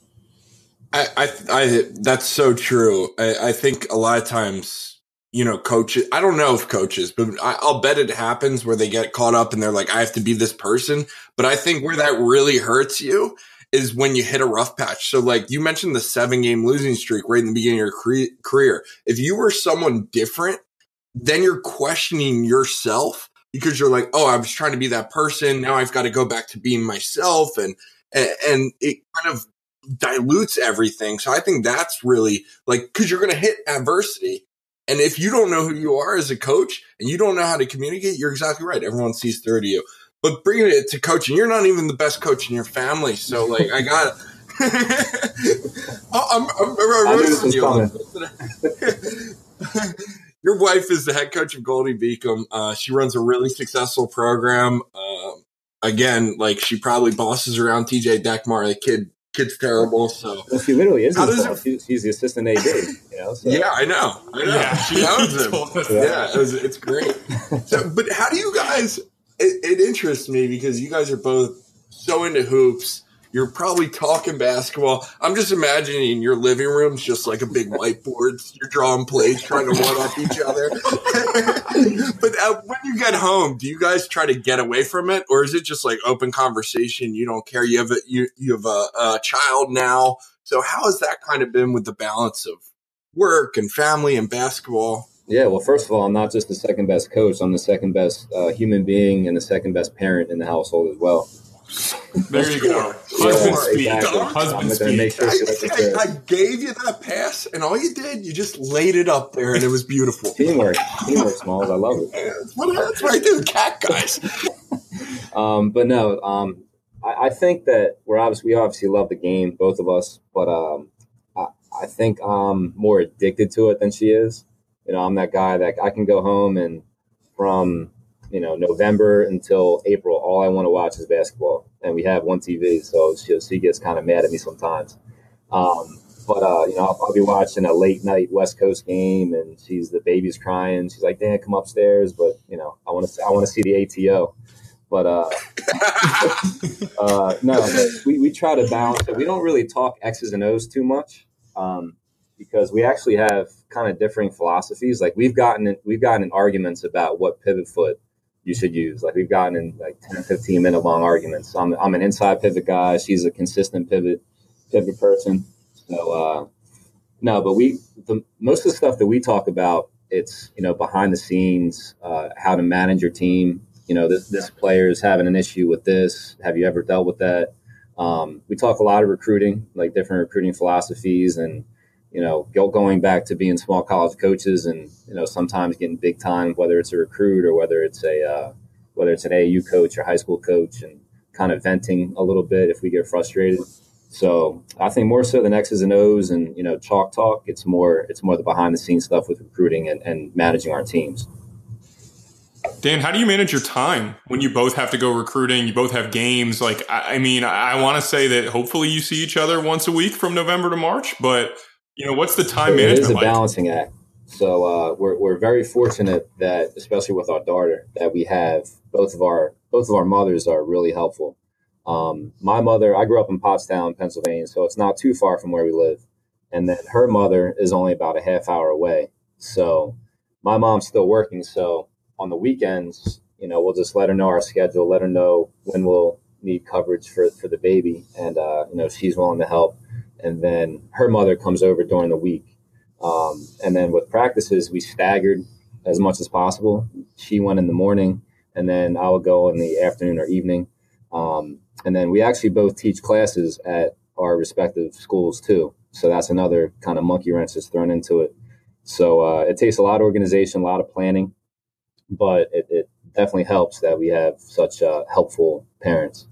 I, I, I, that's so true. I, I think a lot of times, you know, coaches, I don't know if coaches, but I, I'll bet it happens where they get caught up and they're like, I have to be this person. But I think where that really hurts you is when you hit a rough patch. So like you mentioned the seven game losing streak right in the beginning of your cre- career. If you were someone different, then you're questioning yourself because you're like, oh, I was trying to be that person. Now I've got to go back to being myself. And, and, and it kind of dilutes everything. So I think that's really like, cause you're going to hit adversity. And if you don't know who you are as a coach and you don't know how to communicate, you're exactly right. Everyone sees through to you. But bringing it to coaching, you're not even the best coach in your family. So like, I got I'm, I'm, I'm roasting you. Your wife is the head coach of Goldie Beacom. Uh, she runs a really successful program. Uh, again, like she probably bosses around T J Deckmar. The kid, kid's terrible. So well, she literally is. It, she's the assistant A D. You know, so. Yeah, I know. I know. Yeah. She owns him. Yeah, yeah it was, it's great. So, but how do you guys? It, it interests me because you guys are both so into hoops. You're probably talking basketball. I'm just imagining your living room's just like a big whiteboard. You're drawing plays, trying to one up each other. But uh, when you get home, do you guys try to get away from it, or is it just like open conversation? You don't care. You have a you you have a, a child now. So how has that kind of been with the balance of work and family and basketball? Yeah, well, first of all, I'm not just the second best coach. I'm the second best uh, human being and the second best parent in the household as well. There you go. Husband speak. Exactly. Husband speak. Sure I, I, I gave you that pass, and all you did, you just laid it up there, and it was beautiful. Teamwork. Teamwork, Smalls. I love it. That's what, that's what I do, cat guys. um, but no, um, I, I think that we're obviously, we obviously love the game, both of us, but um, I, I think I'm more addicted to it than she is. You know, I'm that guy that I can go home and from – you know, November until April, all I want to watch is basketball. And we have one T V, so she, she gets kind of mad at me sometimes. Um, But, uh, you know, I'll, I'll be watching a late night West Coast game and she's, the baby's crying. She's like, Dan, come upstairs. But, you know, I want to, I want to see the A T O. But, uh, uh, no, but we, we try to balance it. We don't really talk X's and O's too much. Um, because we actually have kind of differing philosophies. Like we've gotten, in, we've gotten in arguments about what pivot foot you should use. Like we've gotten in like ten, fifteen minute long arguments. I'm, I'm an inside pivot guy. She's a consistent pivot, pivot person. So, uh, no, but we, the, most of the stuff that we talk about, it's, you know, behind the scenes, uh, how to manage your team. You know, this, this player is having an issue with this. Have you ever dealt with that? Um, we talk a lot of recruiting, like different recruiting philosophies and, you know, going back to being small college coaches and, you know, sometimes getting big time, whether it's a recruit or whether it's a, uh, whether it's an A A U coach or high school coach, and kind of venting a little bit if we get frustrated. So I think more so than X's and O's and, you know, chalk talk, it's more, it's more the behind the scenes stuff with recruiting and, and managing our teams. Dan, how do you manage your time when you both have to go recruiting? You both have games. Like, I, I mean, I, I want to say that hopefully you see each other once a week from November to March, but you know, what's the time management like? It is a like? balancing act. So uh, we're we're very fortunate that, especially with our daughter, that we have both of our both of our mothers are really helpful. Um, my mother, I grew up in Pottstown, Pennsylvania, so it's not too far from where we live, and then her mother is only about a half hour away. So my mom's still working. So on the weekends, you know, we'll just let her know our schedule, let her know when we'll need coverage for for the baby, and uh, you know, she's willing to help. And then her mother comes over during the week. Um, and then with practices, we staggered as much as possible. She went in the morning, and then I would go in the afternoon or evening. Um, and then we actually both teach classes at our respective schools, too. So that's another kind of monkey wrench that's thrown into it. So uh, it takes a lot of organization, a lot of planning, but it, it definitely helps that we have such uh, helpful parents.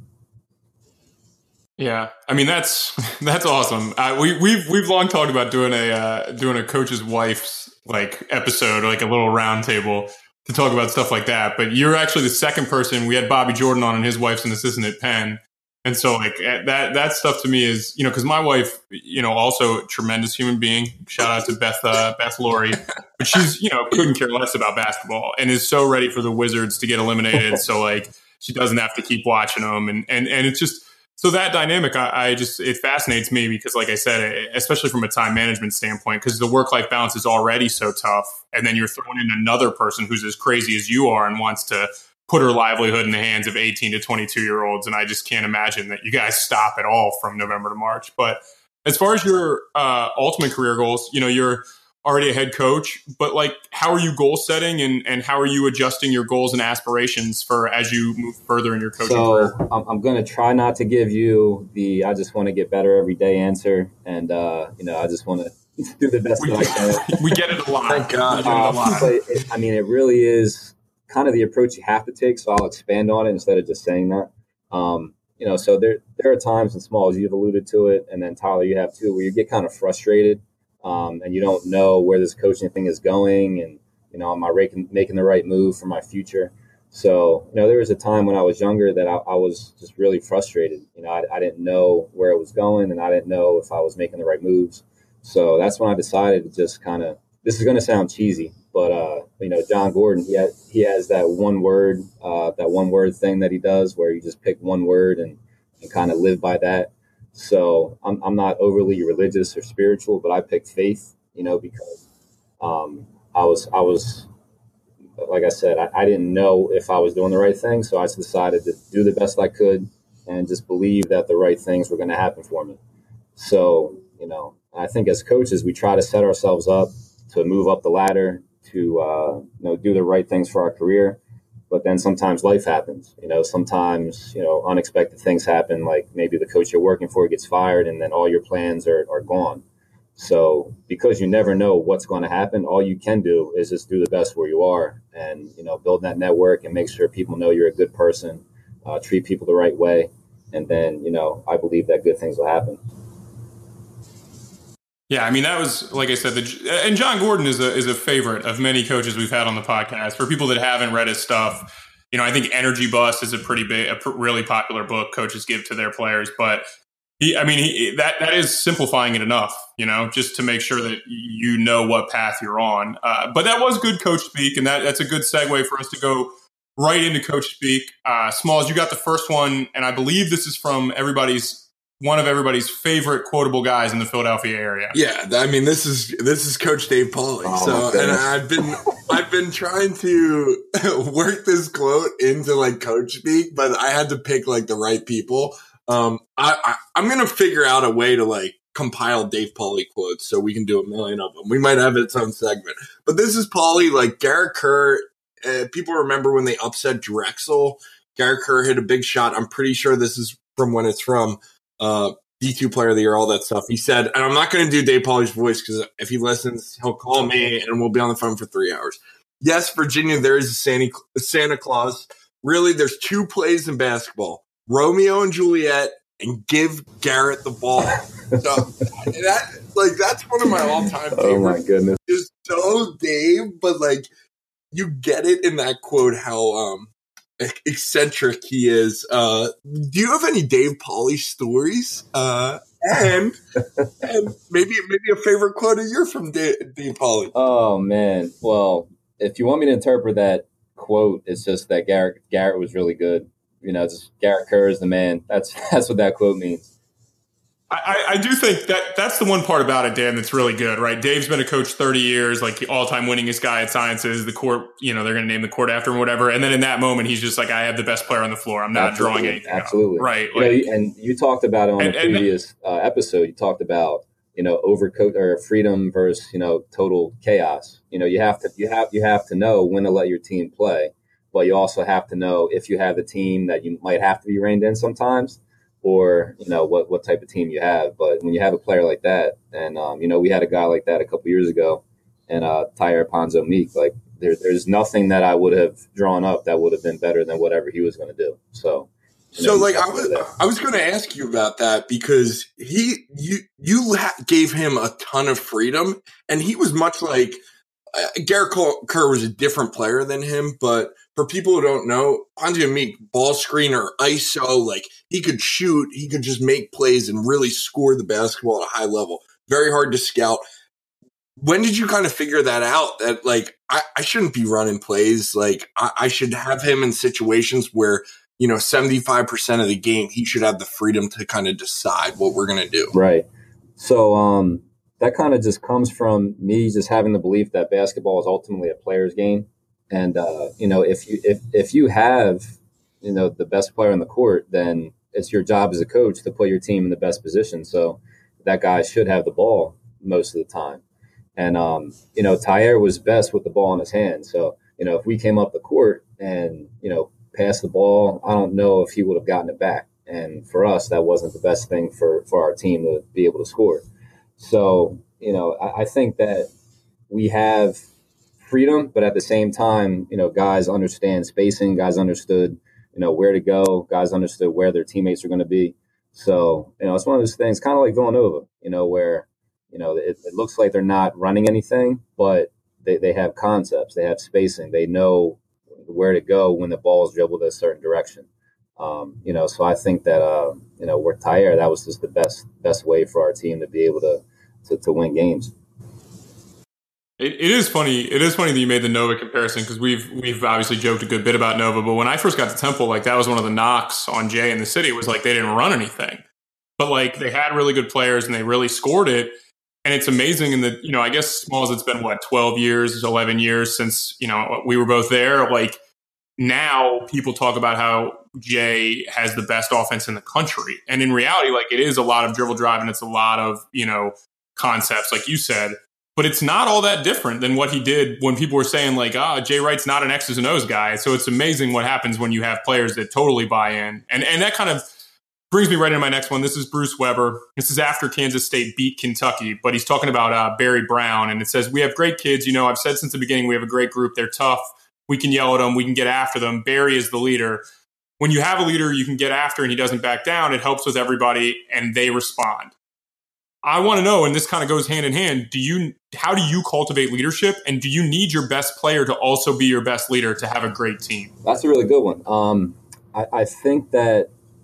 Yeah, I mean that's that's awesome. Uh, we we've we've long talked about doing a uh, doing a coach's wife's like episode, like a little roundtable to talk about stuff like that. But you're actually the second person. We had Bobby Jordan on, and his wife's an assistant at Penn, and so like that that stuff to me is, you know, because my wife, you know, also a tremendous human being. Shout out to Beth uh, Beth Laurie, but she's, you know, couldn't care less about basketball and is so ready for the Wizards to get eliminated. So like she doesn't have to keep watching them, and and and it's just. So that dynamic, I, I just, it fascinates me because, like I said, especially from a time management standpoint, because the work-life balance is already so tough. And then you're throwing in another person who's as crazy as you are and wants to put her livelihood in the hands of eighteen to twenty-two year olds. And I just can't imagine that you guys stop at all from November to March. But as far as your uh, ultimate career goals, you know, you're already a head coach, but like, how are you goal setting and, and how are you adjusting your goals and aspirations for as you move further in your coaching so, career? I'm, I'm going to try not to give you the, I just want to get better every day answer. And, uh, you know, I just want to do the best we, that I can. We get it a lot. Thank God. We get it a lot. But it, I mean, it really is kind of the approach you have to take. So I'll expand on it instead of just saying that. Um, you know, so there, there are times in Smalls, you've alluded to it. And then Tyler, you have too, where you get kind of frustrated. Um, and you don't know where this coaching thing is going, and you know, am I making, making the right move for my future? So, you know, there was a time when I was younger that I, I was just really frustrated. You know, I, I didn't know where it was going, and I didn't know if I was making the right moves. So that's when I decided to just kind of. This is going to sound cheesy, but uh, you know, John Gordon, he has, he has that one word, uh, that one word thing that he does, where you just pick one word and, and kind of live by that. So I'm I'm not overly religious or spiritual, but I picked faith, you know, because um, I was I was like I said, I, I didn't know if I was doing the right thing, so I just decided to do the best I could and just believe that the right things were going to happen for me. So you know, I think as coaches, we try to set ourselves up to move up the ladder, to uh, you know, do the right things for our career. But then sometimes life happens, you know, sometimes, you know, unexpected things happen, like maybe the coach you're working for gets fired and then all your plans are, are gone. So because you never know what's going to happen, all you can do is just do the best where you are and, you know, build that network and make sure people know you're a good person, uh, treat people the right way. And then, you know, I believe that good things will happen. Yeah, I mean, that was, like I said, the, and John Gordon is a is a favorite of many coaches we've had on the podcast. For people that haven't read his stuff, you know, I think Energy Bus is a pretty big, a pr- really popular book coaches give to their players. But He, I mean, he, that that is simplifying it enough, you know, just to make sure that you know what path you're on. Uh, but that was good coach speak, and that, that's a good segue for us to go right into coach speak. Uh, Smalls, you got the first one, and I believe this is from everybody's one of everybody's favorite quotable guys in the Philadelphia area. Yeah, I mean, this is this is Coach Dave Pauly. Oh, so, and I've been I've been trying to work this quote into like coach speak, but I had to pick like the right people. Um, I, I, I'm going to figure out a way to like compile Dave Pauly quotes so we can do a million of them. We might have its own segment, but this is Pauly, like Garrett Kerr. Uh, people remember when they upset Drexel, Garrett Kerr hit a big shot. I'm pretty sure this is from when it's from, uh, D two player of the year, all that stuff. He said, and I'm not going to do Dave Pauly's voice because if he listens, he'll call me and we'll be on the phone for three hours. Yes, Virginia, there is a Santa, a Santa Claus. Really, there's two plays in basketball. Romeo and Juliet, and give Garrett the ball. So that, like, that's one of my all-time favorites. Oh my goodness! It's so Dave, but like, you get it in that quote how um eccentric he is. Uh, do you have any Dave Pauly stories? Uh, and and maybe maybe a favorite quote of yours from Dave, Dave Pauly? Oh man! Well, if you want me to interpret that quote, it's just that Garrett Garrett was really good. You know, just Garrett Kerr is the man. That's that's what that quote means. I, I do think that that's the one part about it, Dan, that's really good, right? Dave's been a coach thirty years, like all-time winningest guy at Sciences. The court, you know, they're going to name the court after him or whatever. And then in that moment, he's just like, I have the best player on the floor. I'm not Absolutely. drawing anything Absolutely. up. Right. You Like, know, and you talked about it on and, a previous uh, episode. You talked about, you know, overcoat or freedom versus, you know, total chaos. You know, you have to you have you have to know when to let your team play. But you also have to know if you have the team that you might have to be reined in sometimes, or, you know, what, what type of team you have. But when you have a player like that, and, um, you know, we had a guy like that a couple years ago, and uh, Tyre Ponzo Meek, like there, there's nothing that I would have drawn up that would have been better than whatever he was going to do. So, you know, so like I was, I was going to ask you about that because he, you, you ha- gave him a ton of freedom, and he was much like uh, Garrett Kerr was a different player than him, but for people who don't know, Ponzo Meek, ball screener, I S O, like he could shoot, he could just make plays and really score the basketball at a high level. Very hard to scout. When did you kind of figure that out? That like I, I shouldn't be running plays. Like I, I should have him in situations where, you know, seventy-five percent of the game, he should have the freedom to kind of decide what we're going to do. Right. So um, that kind of just comes from me just having the belief that basketball is ultimately a player's game. And, uh, you know, if you if, if you have, you know, the best player on the court, then it's your job as a coach to put your team in the best position. So that guy should have the ball most of the time. And, um, you know, Tyre was best with the ball in his hand. So, you know, if we came up the court and, you know, passed the ball, I don't know if he would have gotten it back. And for us, that wasn't the best thing for, for our team to be able to score. So, you know, I, I think that we have freedom, but at the same time, you know, guys understand spacing, guys understood, you know, where to go, guys understood where their teammates are going to be. So, you know, it's one of those things kind of like Villanova, you know, where, you know, it, it looks like they're not running anything, but they, they have concepts, they have spacing, they know where to go when the ball is dribbled a certain direction. Um, you know, so I think that, uh, you know, we're Tyre, that was just the best, best way for our team to be able to, to, to win games. It, it is funny. It is funny that you made the Nova comparison because we've we've obviously joked a good bit about Nova. But when I first got to Temple, like that was one of the knocks on Jay in the city was like they didn't run anything, but like they had really good players and they really scored it. And it's amazing. In the you know I guess Smalls, it's been what twelve years, eleven years since you know we were both there. Like now people talk about how Jay has the best offense in the country, and in reality, like it is a lot of dribble drive and it's a lot of you know concepts, like you said. But it's not all that different than what he did when people were saying like, ah, oh, Jay Wright's not an X's and O's guy. So it's amazing what happens when you have players that totally buy in. And and that kind of brings me right into my next one. This is Bruce Weber. This is after Kansas State beat Kentucky, but he's talking about uh, Barry Brown. And it says, we have great kids. You know, I've said since the beginning, we have a great group. They're tough. We can yell at them. We can get after them. Barry is the leader. When you have a leader you can get after and he doesn't back down, it helps with everybody and they respond. I want to know, and this kind of goes hand in hand, do you, how do you cultivate leadership, and do you need your best player to also be your best leader to have a great team? That's a really good one. Um, I, I think that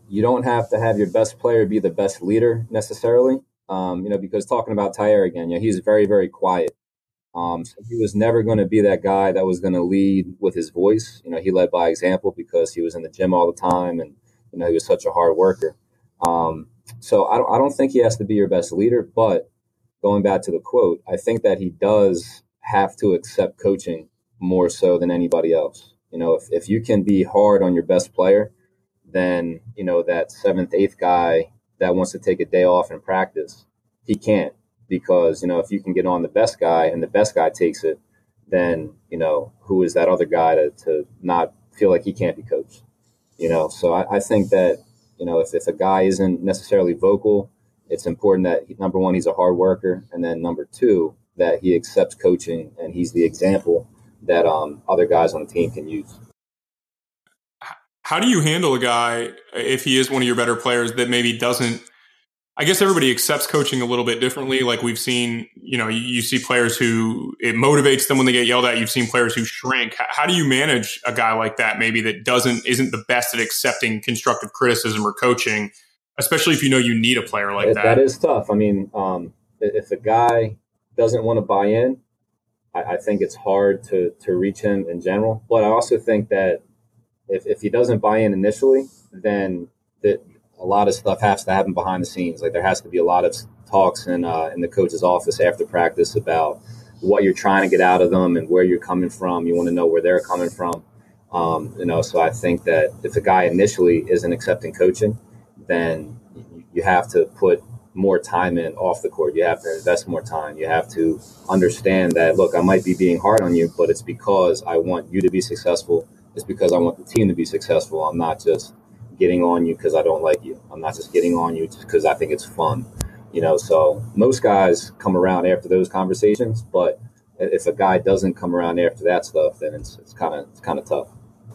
you don't have to have your best player be the best leader necessarily. Um, you know, because talking about Tyre again, you know, he's very, very quiet. Um, so he was never going to be that guy that was going to lead with his voice. You know, he led by example because he was in the gym all the time, and you know he was such a hard worker. Um, so I don't, I don't think he has to be your best leader. But going back to the quote, I think that he does have to accept coaching more so than anybody else. You know, if if you can be hard on your best player, then you know that seventh, eighth guy that wants to take a day off in practice, he can't. Because, you know, if you can get on the best guy and the best guy takes it, then, you know, who is that other guy to, to not feel like he can't be coached? You know, so I, I think that, you know, if, if a guy isn't necessarily vocal, it's important that, he, number one, he's a hard worker. And then number two, that he accepts coaching and he's the example that um, other guys on the team can use. How do you handle a guy, if he is one of your better players, that maybe doesn't, I guess everybody accepts coaching a little bit differently. Like we've seen, you know, you, you see players who it motivates them when they get yelled at. You've seen players who shrink. How, how do you manage a guy like that, maybe that doesn't, isn't the best at accepting constructive criticism or coaching, especially if you know you need a player like that? That is tough. I mean, um, if a guy doesn't want to buy in, I, I think it's hard to, to reach him in general. But I also think that if, if he doesn't buy in initially, then the, a lot of stuff has to happen behind the scenes. Like there has to be a lot of talks in uh, in the coach's office after practice about what you're trying to get out of them and where you're coming from. You want to know where they're coming from. Um, you know, so I think that if a guy initially isn't accepting coaching, then you have to put more time in off the court. You have to invest more time. You have to understand that, look, I might be being hard on you, but it's because I want you to be successful. It's because I want the team to be successful. I'm not just getting on you because I don't like you. I'm not just getting on you just because I think it's fun. You know, so most guys come around after those conversations, but if a guy doesn't come around after that stuff, then it's it's kind of it's kind of tough.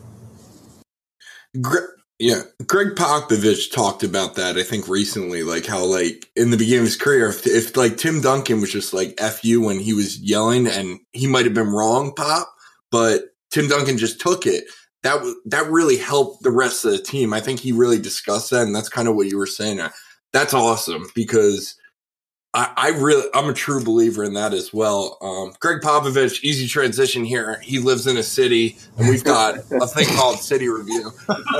Gre- yeah, Greg Popovich talked about that, I think, recently, like how, like, in the beginning of his career, if, if like Tim Duncan was just like F you when he was yelling, and he might have been wrong, Pop, but Tim Duncan just took it. That w- that really helped the rest of the team. I think he really discussed that, and that's kind of what you were saying. That's awesome because I, I really I'm a true believer in that as well. Um, Greg Popovich, easy transition here. He lives in a city, and we've got a thing called City Review.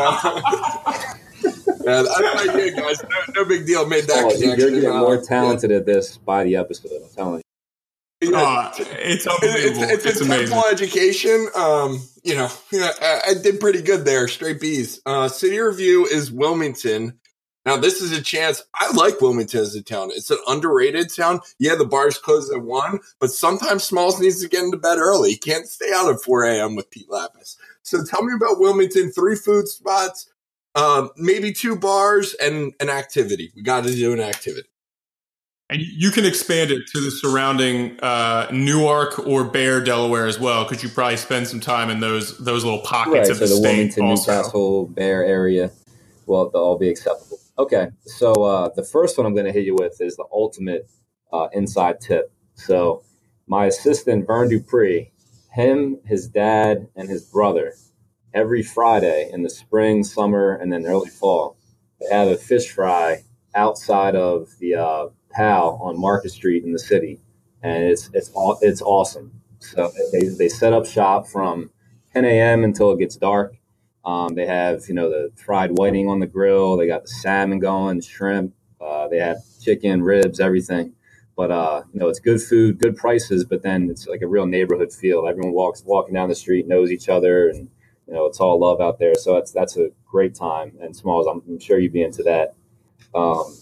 Uh, and I thought you guys, no, no big deal. Made that oh, connection. You're getting uh, more talented yeah. at this by the episode. I'm telling you. Uh, it's unbelievable. It's, it's, it's, it's a temple education. Um, you know, I, I did pretty good there. Straight B's. Uh, City Review is Wilmington. Now, this is a chance. I like Wilmington as a town. It's an underrated town. Yeah, the bars close at one, but sometimes Smalls needs to get into bed early. He can't stay out at four a.m. with Pete Lapis. So tell me about Wilmington. Three food spots, um, maybe two bars, and an activity. We got to do an activity. And you can expand it to the surrounding uh, Newark or Bear, Delaware as well, because you probably spend some time in those those little pockets right, of so the, the state. Wilmington, also. Newcastle, Bear area. Well, they'll all be acceptable. Okay, so uh, the first one I'm going to hit you with is the ultimate uh, inside tip. So my assistant, Vern Dupree, him, his dad, and his brother, every Friday in the spring, summer, and then early fall, they have a fish fry outside of the uh, P A L on Market Street in the city, and it's it's it's awesome. So they they set up shop from ten a.m. until it gets dark. Um, they have, you know, the fried whiting on the grill. They got the salmon going, shrimp. Uh, they have chicken, ribs, everything. But, uh, you know, it's good food, good prices, but then it's like a real neighborhood feel. Everyone walks walking down the street, knows each other, and, you know, it's all love out there. So that's that's a great time. And Smalls, I'm, I'm sure you'd be into that. Um,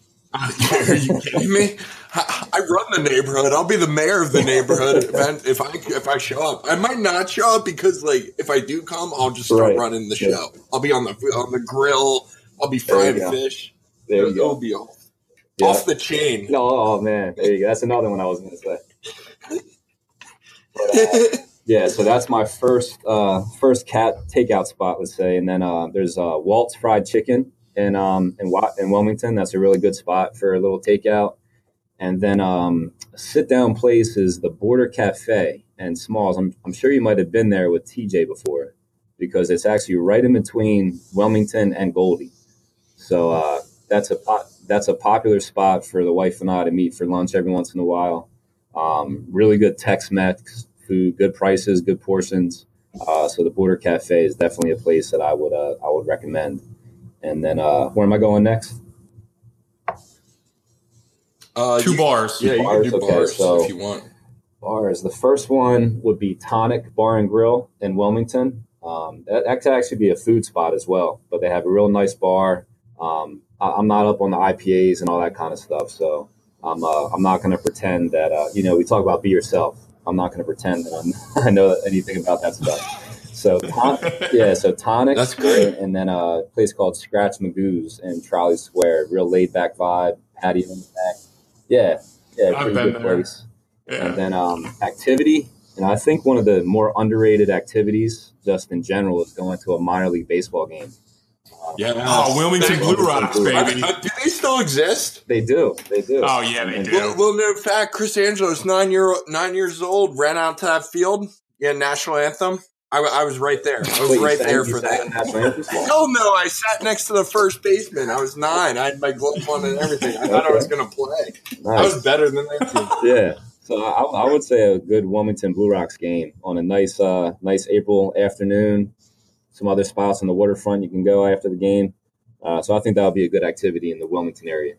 Are you kidding me? I, I run the neighborhood. I'll be the mayor of the neighborhood if, if I if I show up. I might not show up because, like, if I do come, I'll just start right. running the yeah. show. I'll be on the on the grill. I'll be frying fish. There you it'll, go. It'll be off, yeah. off the chain. No, oh man, there you go. That's another one I was going to say. But, uh, yeah, so that's my first uh, first cat takeout spot, let's say, and then uh, there's uh, Walt's Fried Chicken. In um in, in Wilmington, that's a really good spot for a little takeout. And then um, a sit down place is the Border Cafe and Smalls. I'm I'm sure you might have been there with T J before, because it's actually right in between Wilmington and Goldie. So uh, that's a po- that's a popular spot for the wife and I to meet for lunch every once in a while. Um, really good Tex-Mex food, good prices, good portions. Uh, so the Border Cafe is definitely a place that I would uh, I would recommend. And then uh, where am I going next? Uh, Two you, bars. Yeah, you bars, can do okay, bars so if you want. Bars. The first one would be Tonic Bar and Grill in Wilmington. Um, that, that could actually be a food spot as well, but they have a real nice bar. Um, I, I'm not up on the I P As and all that kind of stuff, so I'm uh, I'm not going to pretend that uh, you know we talk about be yourself. I'm not going to pretend that I'm, I know anything about that stuff. So ton- yeah, so Tonic. That's great. And then a place called Scratch Magoo's in Trolley Square. Real laid back vibe, patio in the back. Yeah, yeah, I've pretty been good there. place. Yeah. And then um, activity, and I think one of the more underrated activities, just in general, is going to a minor league baseball game. Um, Yeah. Oh, Wilmington Blue Rocks, baby. Uh, do they still exist? They do, they do. Oh, yeah, they And- do. Little, little known fact: Chris Angelos, nine year nine years old, ran out to that field. Yeah, national anthem. I, I was right there. I was Wait, you right sang- there you for sang that. the national anthem song? Hell no! I sat next to the first baseman. I was nine. I had my gloves on and everything. I thought I was going to play. I Nice. was better than that team. Yeah. So I, I would say a good Wilmington Blue Rocks game on a nice, uh, nice April afternoon. Some other spots on the waterfront you can go after the game. Uh, so I think that would be a good activity in the Wilmington area.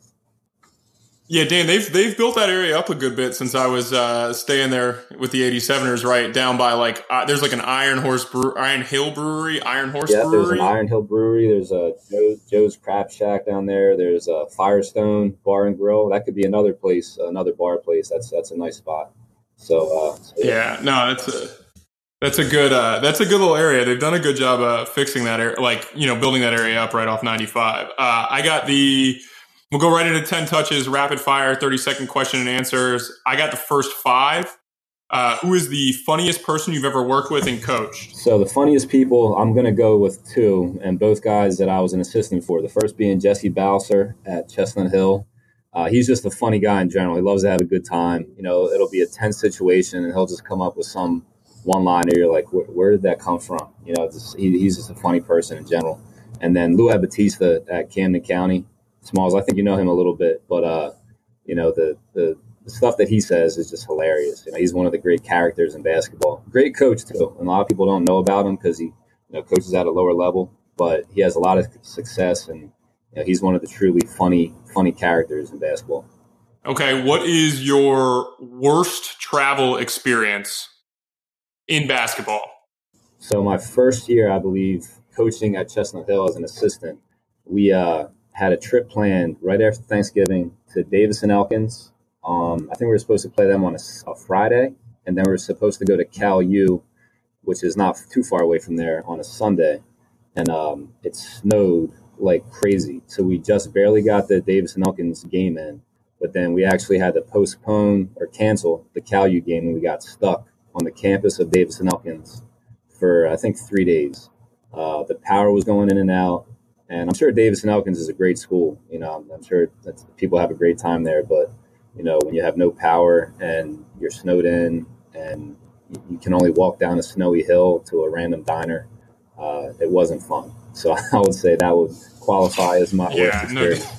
Yeah, Dan, they've they've built that area up a good bit since I was uh, staying there with the eighty-seveners, right down by like uh, there's like an Iron Horse Brew- Iron Hill Brewery, Iron Horse Yeah, there's Brewery. an Iron Hill Brewery. There's a Joe, Joe's Crab Shack down there. There's a Firestone Bar and Grill. That could be another place, another bar place. That's that's a nice spot. So, uh, so Yeah, no, that's a that's a good uh, that's a good little area. They've done a good job uh, fixing that area, like you know, building that area up right off ninety-five. Uh, I got the. We'll go right into ten touches, rapid fire, thirty second question and answers. I got the first five. Uh, who is the funniest person you've ever worked with and coached? So the funniest people, I'm going to go with two, and both guys that I was an assistant for. The first being Jesse Bowser at Chestnut Hill. Uh, he's just a funny guy in general. He loves to have a good time. You know, it'll be a tense situation, and he'll just come up with some one-liner. You're like, where, where did that come from? You know, just, he, he's just a funny person in general. And then Lou Batista at Camden County. Smalls, I think you know him a little bit, but, uh, you know, the, the the stuff that he says is just hilarious. You know, he's one of the great characters in basketball. Great coach, too. And a lot of people don't know about him because he, you know, coaches at a lower level, but he has a lot of success, and you know, he's one of the truly funny, funny characters in basketball. Okay, what is your worst travel experience in basketball? So my first year, I believe, coaching at Chestnut Hill as an assistant, we uh, had a trip planned right after Thanksgiving to Davis and Elkins. Um, I think we were supposed to play them on a, a Friday, and then we were supposed to go to Cal U, which is not too far away from there, on a Sunday. And um, it snowed like crazy. So we just barely got the Davis and Elkins game in, but then we actually had to postpone or cancel the Cal U game, and we got stuck on the campus of Davis and Elkins for, I think, three days. Uh, the power was going in and out. And I'm sure Davis and Elkins is a great school. You know, I'm, I'm sure that people have a great time there. But, you know, when you have no power and you're snowed in and you, you can only walk down a snowy hill to a random diner, uh, it wasn't fun. So I would say that would qualify as my Yeah, worst no- experience.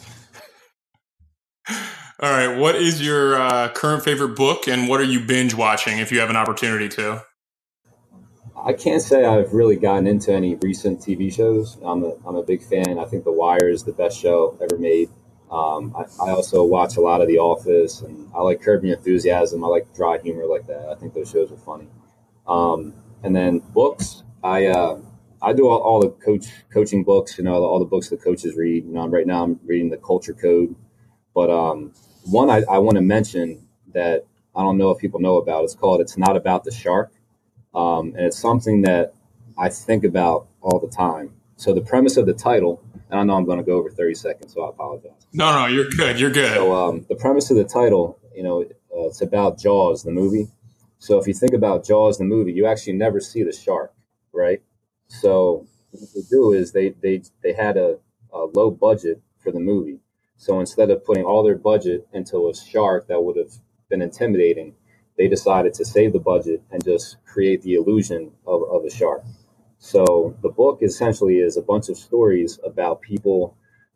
All right, what is your uh, current favorite book, and what are you binge watching if you have an opportunity to? I can't say I've really gotten into any recent T V shows. I'm a, I'm a big fan. I think The Wire is the best show ever made. Um, I, I also watch a lot of The Office, and I like Curb Your Enthusiasm. I like dry humor like that. I think those shows are funny. Um, and then books, I uh, I do all, all the coach coaching books. You know, all the books the coaches read. You know, right now I'm reading the Culture Code. But um, one I, I want to mention that I don't know if people know about. It's called "It's Not About the Shark." Um, and it's something that I think about all the time. So the premise of the title, and I know I'm going to go over thirty seconds, so I apologize. No, no, you're good. You're good. So um, the premise of the title, you know, uh, it's about Jaws, the movie. So if you think about Jaws, the movie, you actually never see the shark, right? So what they do is they they they had a, a low budget for the movie. So instead of putting all their budget into a shark that would have been intimidating, they decided to save the budget and just create the illusion of, of a shark. So the book essentially is a bunch of stories about people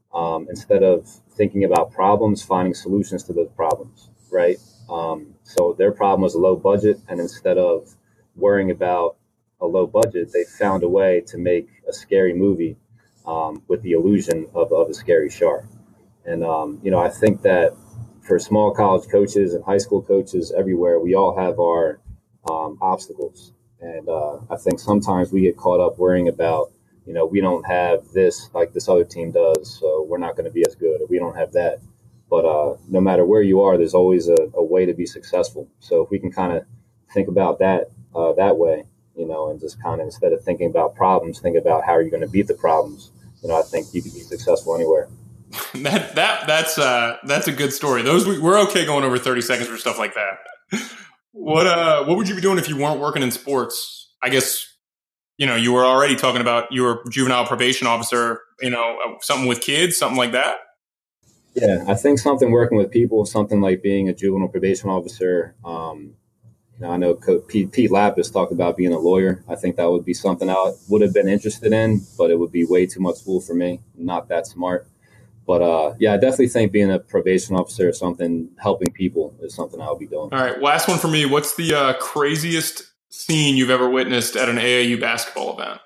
Um, instead of thinking about problems, finding solutions to those problems, right? Um, so their problem was a low budget, and instead of worrying about a low budget, they found a way to make a scary movie um, with the illusion of, of a scary shark. And, um, you know, I think that for small college coaches and high school coaches everywhere, we all have our um, obstacles. And uh, I think sometimes we get caught up worrying about, you know, we don't have this like this other team does, so we're not going to be as good, or we don't have that. But uh, no matter where you are, there's always a, a way to be successful. So if we can kind of think about that uh, that way, you know, and just kind of instead of thinking about problems, think about how are you going to beat the problems. You know, I think you can be successful anywhere. that that that's uh that's a good story. Those we're okay going over thirty seconds for stuff like that. What uh what would you be doing if you weren't working in sports? I guess, you know, you were already talking about you were juvenile probation officer, you know, something with kids, something like that. Yeah, I think something working with people, something like being a juvenile probation officer. Um, you know, I know Co- Pete, Pete Lapis talked about being a lawyer. I think that would be something I would have been interested in, but it would be way too much school for me. I'm not that smart. But uh, yeah, I definitely think being a probation officer or something, helping people is something I'll be doing. All right, last one for me. What's the uh, craziest scene you've ever witnessed at an A A U basketball event?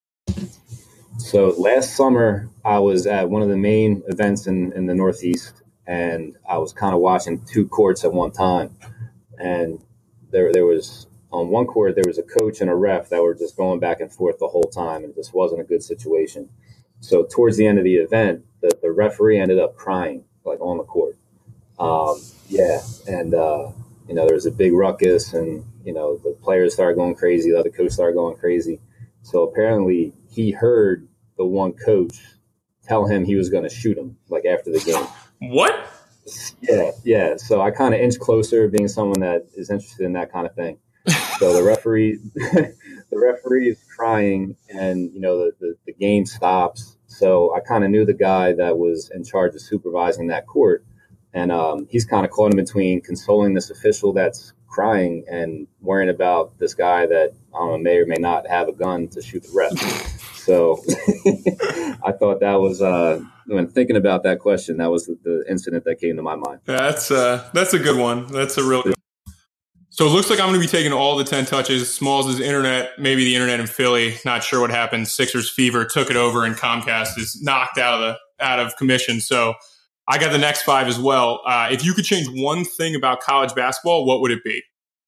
So last summer, I was at one of the main events in, in the Northeast, and I was kind of watching two courts at one time. And there, there was on one court, there was a coach and a ref that were just going back and forth the whole time, and it just wasn't a good situation. So towards the end of the event, the, the referee ended up crying, like on the court. Um, yeah, and uh, you know, there was a big ruckus, and you know, the players started going crazy, the other coach started going crazy. So apparently, he heard the one coach tell him he was going to shoot him, like after the game. What? Yeah, yeah. So I kind of inched closer, being someone that is interested in that kind of thing. So the referee, the referee is crying, and you know the, the, the game stops. So I kind of knew the guy that was in charge of supervising that court, and um, he's kind of caught in between consoling this official that's crying and worrying about this guy that I don't know, may or may not have a gun to shoot the ref. So I thought that was uh, when thinking about that question, that was the, the incident that came to my mind. That's uh, that's a good one. That's a real good one. So it looks like I'm going to be taking all the ten touches. Smalls' internet, maybe the internet in Philly. Not sure what happened. Sixers fever took it over, and Comcast is knocked out of the out of commission. So I got the next five as well. Uh, if you could change one thing about college basketball, what would it be?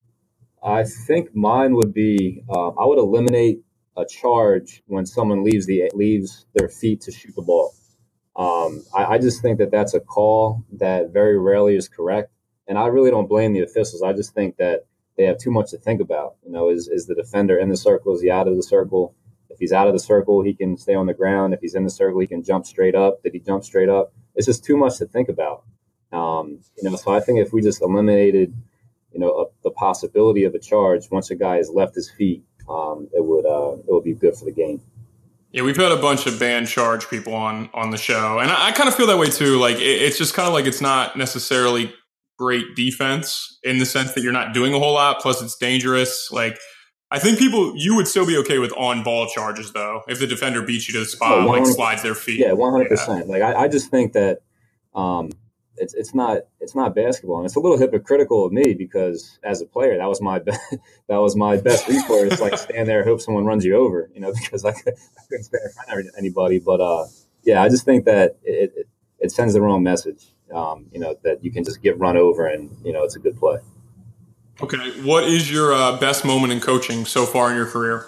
I think mine would be uh, I would eliminate a charge when someone leaves the leaves their feet to shoot the ball. Um, I, I just think that that's a call that very rarely is correct. And I really don't blame the officials. I just think that they have too much to think about. You know, is is the defender in the circle? Is he out of the circle? If he's out of the circle, he can stay on the ground. If he's in the circle, he can jump straight up. Did he jump straight up? It's just too much to think about. Um, you know, so I think if we just eliminated, you know, a, the possibility of a charge once a guy has left his feet, um, it would uh, it would be good for the game. Yeah, we've had a bunch of banned charge people on on the show, and I, I kind of feel that way too. Like it, it's just kind of like it's not necessarily great defense in the sense that you're not doing a whole lot. Plus, it's dangerous. Like I think people, you would still be okay with on ball charges though if the defender beats you to the spot, oh, like slides their feet. Yeah, one hundred percent. Like I, I just think that um, it's it's not it's not basketball, and it's a little hypocritical of me because as a player, that was my be- that was my best recourse. Like stand there, hope someone runs you over, you know, because I, could, I couldn't stand in front of anybody. But uh, yeah, I just think that it, it it sends the wrong message. Um, you know, that you can just get run over and, you know, it's a good play. Okay. What is your uh, best moment in coaching so far in your career?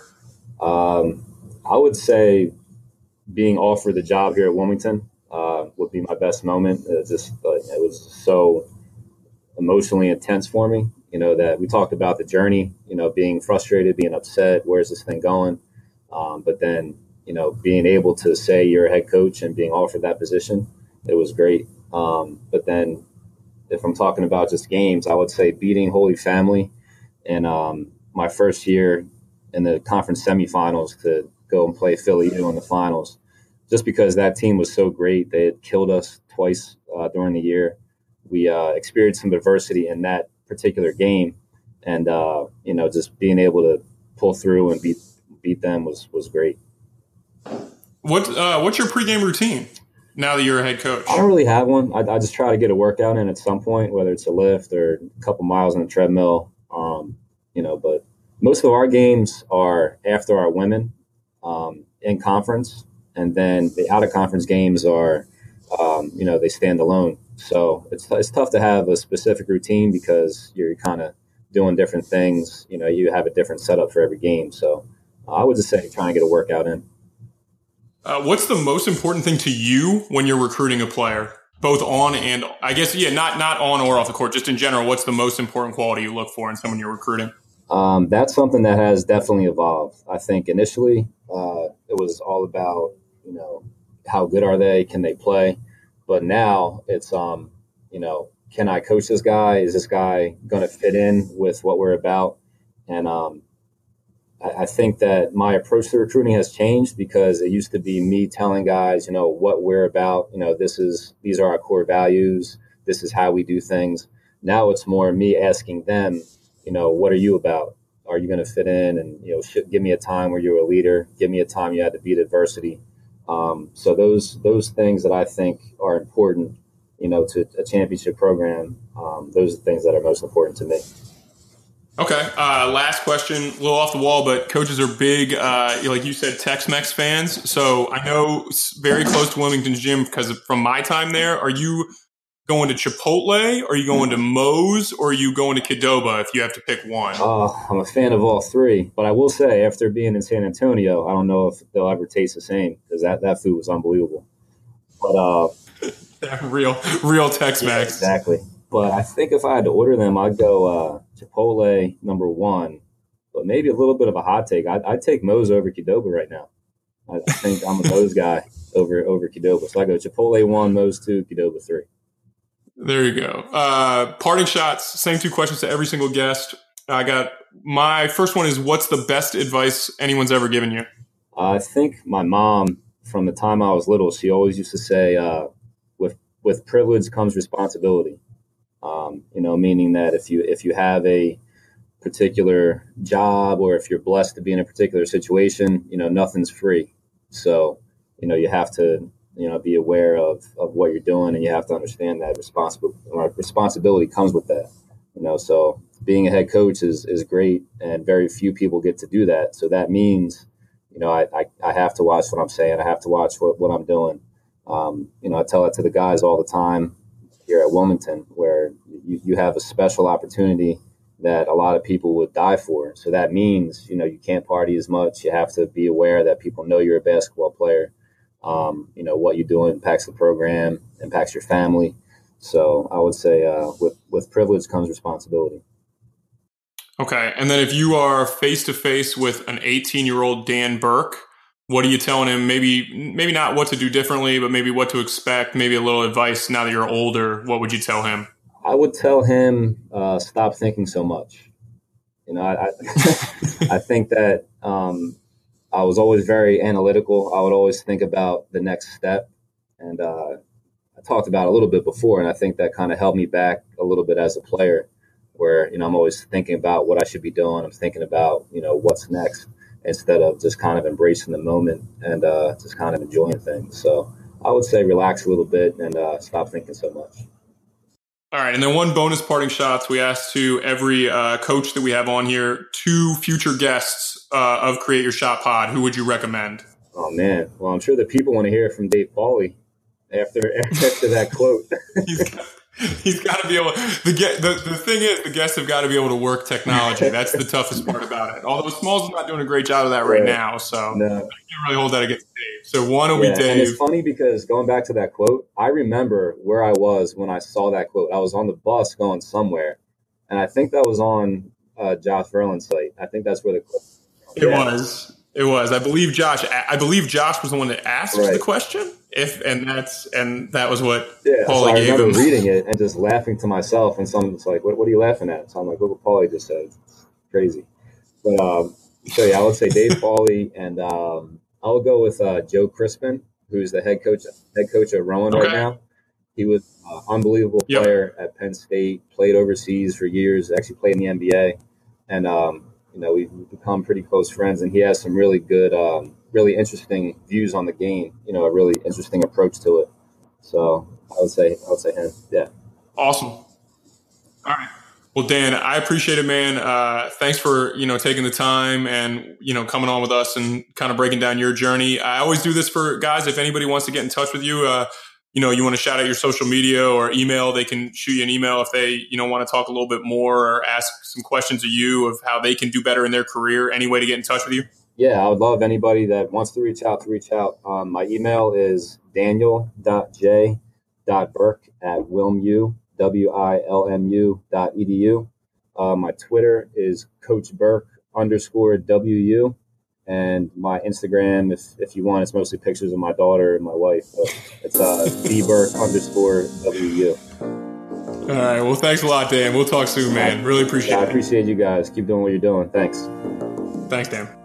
Um, I would say being offered the job here at Wilmington uh, would be my best moment. It just uh, it was so emotionally intense for me, you know, that we talked about the journey, you know, being frustrated, being upset, where's this thing going? Um, but then, you know, being able to say you're a head coach and being offered that position, it was great. Um, but then if I'm talking about just games, I would say beating Holy Family in um, my first year in the conference semifinals to go and play Philly U in the finals, just because that team was so great. They had killed us twice uh, during the year. We uh, experienced some adversity in that particular game. And, uh, you know, just being able to pull through and beat beat them was, was great. What uh, What's your pregame routine? now that you're a head coach? I don't really have one. I, I just try to get a workout in at some point, whether it's a lift or a couple miles on the treadmill. Um, you know, but most of our games are after our women um, in conference, and then the out of conference games are, um, you know, they stand alone. So it's it's tough to have a specific routine because you're kind of doing different things. You know, you have a different setup for every game. So uh, I would just say trying to get a workout in. Uh, what's the most important thing to you when you're recruiting a player, both on and I guess, yeah, not not on or off the court, just in general? What's the most important quality you look for in someone you're recruiting? Um, that's something that has definitely evolved. I think initially uh, it was all about, you know, how good are they? Can they play? But now it's, um, you know, can I coach this guy? Is this guy going to fit in with what we're about? And um, I, I think that my approach to recruiting has changed because it used to be me telling guys, you know, what we're about. You know, this is these are our core values. This is how we do things. Now it's more me asking them, you know, what are you about? Are you going to fit in? And, you know, sh- give me a time where you were a leader. Give me a time you had to beat adversity. Um, so those those things that I think are important, you know, to a championship program, um, those are the things that are most important to me. Okay. Uh, last question, a little off the wall, but coaches are big, uh, like you said, Tex-Mex fans. So I know it's very close to Wilmington's gym because from my time there. Are you going to Chipotle? Are you going to Moe's? Or are you going to Qdoba if you have to pick one? Uh, I'm a fan of all three. But I will say, after being in San Antonio, I don't know if they'll ever taste the same because that, that food was unbelievable. But uh, real, real Tex-Mex. Yeah, exactly. But I think if I had to order them, I'd go uh, Chipotle number one, but maybe a little bit of a hot take. I'd, I'd take Moe's over Qdoba right now. I, I think I'm a Moe's guy over over Qdoba. So I go Chipotle one, Moe's two, Qdoba three. There you go. Uh, parting shots, same two questions to every single guest. I got my first one is, what's the best advice anyone's ever given you? I think my mom, from the time I was little, she always used to say, uh, with with privilege comes responsibility. Um, you know, meaning that if you if you have a particular job or if you're blessed to be in a particular situation, you know, nothing's free. So, you know, you have to, you know, be aware of, of what you're doing, and you have to understand that responsibility responsibility comes with that. You know, so being a head coach is is great, and very few people get to do that. So that means, you know, I I, I have to watch what I'm saying. I have to watch what, what I'm doing. Um, you know, I tell that to the guys all the time here at Wilmington, where you, you have a special opportunity that a lot of people would die for. So that means, you know, you can't party as much. You have to be aware that people know you're a basketball player. Um, you know, what you do impacts the program, impacts your family. So I would say uh, with, with privilege comes responsibility. Okay. And then if you are face-to-face with an eighteen-year-old Dan Burke, what are you telling him? Maybe maybe not what to do differently, but maybe what to expect, maybe a little advice now that you're older. What would you tell him? I would tell him, uh, stop thinking so much. You know, I I, I think that um, I was always very analytical. I would always think about the next step. And uh, I talked about it a little bit before, and I think that kind of held me back a little bit as a player, where, you know, I'm always thinking about what I should be doing. I'm thinking about, you know, what's next, instead of just kind of embracing the moment and uh, just kind of enjoying things. So I would say relax a little bit and uh, stop thinking so much. All right. And then one bonus parting shots we asked to every uh, coach that we have on here, two future guests uh, of Create Your Shot Pod. Who would you recommend? Oh, man. Well, I'm sure the people want to hear from Dave Pauly after after that quote. he's got, he's got to be able the, get, the the thing is, the guests have got to be able to work technology. That's the toughest part about it. Although Smalls is not doing a great job of that right, right. now, so no. I can't really hold that against Dave. So why don't yeah, we, Dave? And it's funny because going back to that quote, I remember where I was when I saw that quote. I was on the bus going somewhere, and I think that was on uh, Josh Verlin's site. I think that's where the quote. It yeah. was. It was. I believe Josh. I believe Josh was the one that asked right. the question. If and that's and that was what yeah, Pauly so I gave remember him. reading it and just laughing to myself. And someone's like, "What? What are you laughing at?" So I'm like, "Look what Pauly just said. It's crazy." But um, so yeah, I would say Dave Pauly, and um, I'll go with uh, Joe Crispin, who's the head coach head coach at Rowan okay. right now. He was an unbelievable yep. player at Penn State. Played overseas for years. Actually played in the N B A, and um, you know, we've become pretty close friends. And he has some really good. Um, really interesting views on the game, you know, a really interesting approach to it. So I would say I would say him. Yeah. Awesome. All right. Well, Dan, I appreciate it, man. Uh, thanks for, you know, taking the time and, you know, coming on with us and kind of breaking down your journey. I always do this for guys. If anybody wants to get in touch with you, uh, you know, you want to shout out your social media or email, they can shoot you an email if they, you know, want to talk a little bit more or ask some questions of you of how they can do better in their career. Any way to get in touch with you? Yeah, I would love anybody that wants to reach out to reach out. Um, my email is daniel dot j dot burke at wilmu, W I L M U dot E D U. Uh, my Twitter is Coach Burke underscore W U. And my Instagram, if if you want, it's mostly pictures of my daughter and my wife. But it's uh, D Burke underscore W U. All right. Well, thanks a lot, Dan. We'll talk soon, man. Really appreciate yeah, it. I appreciate you guys. Keep doing what you're doing. Thanks. Thanks, Dan.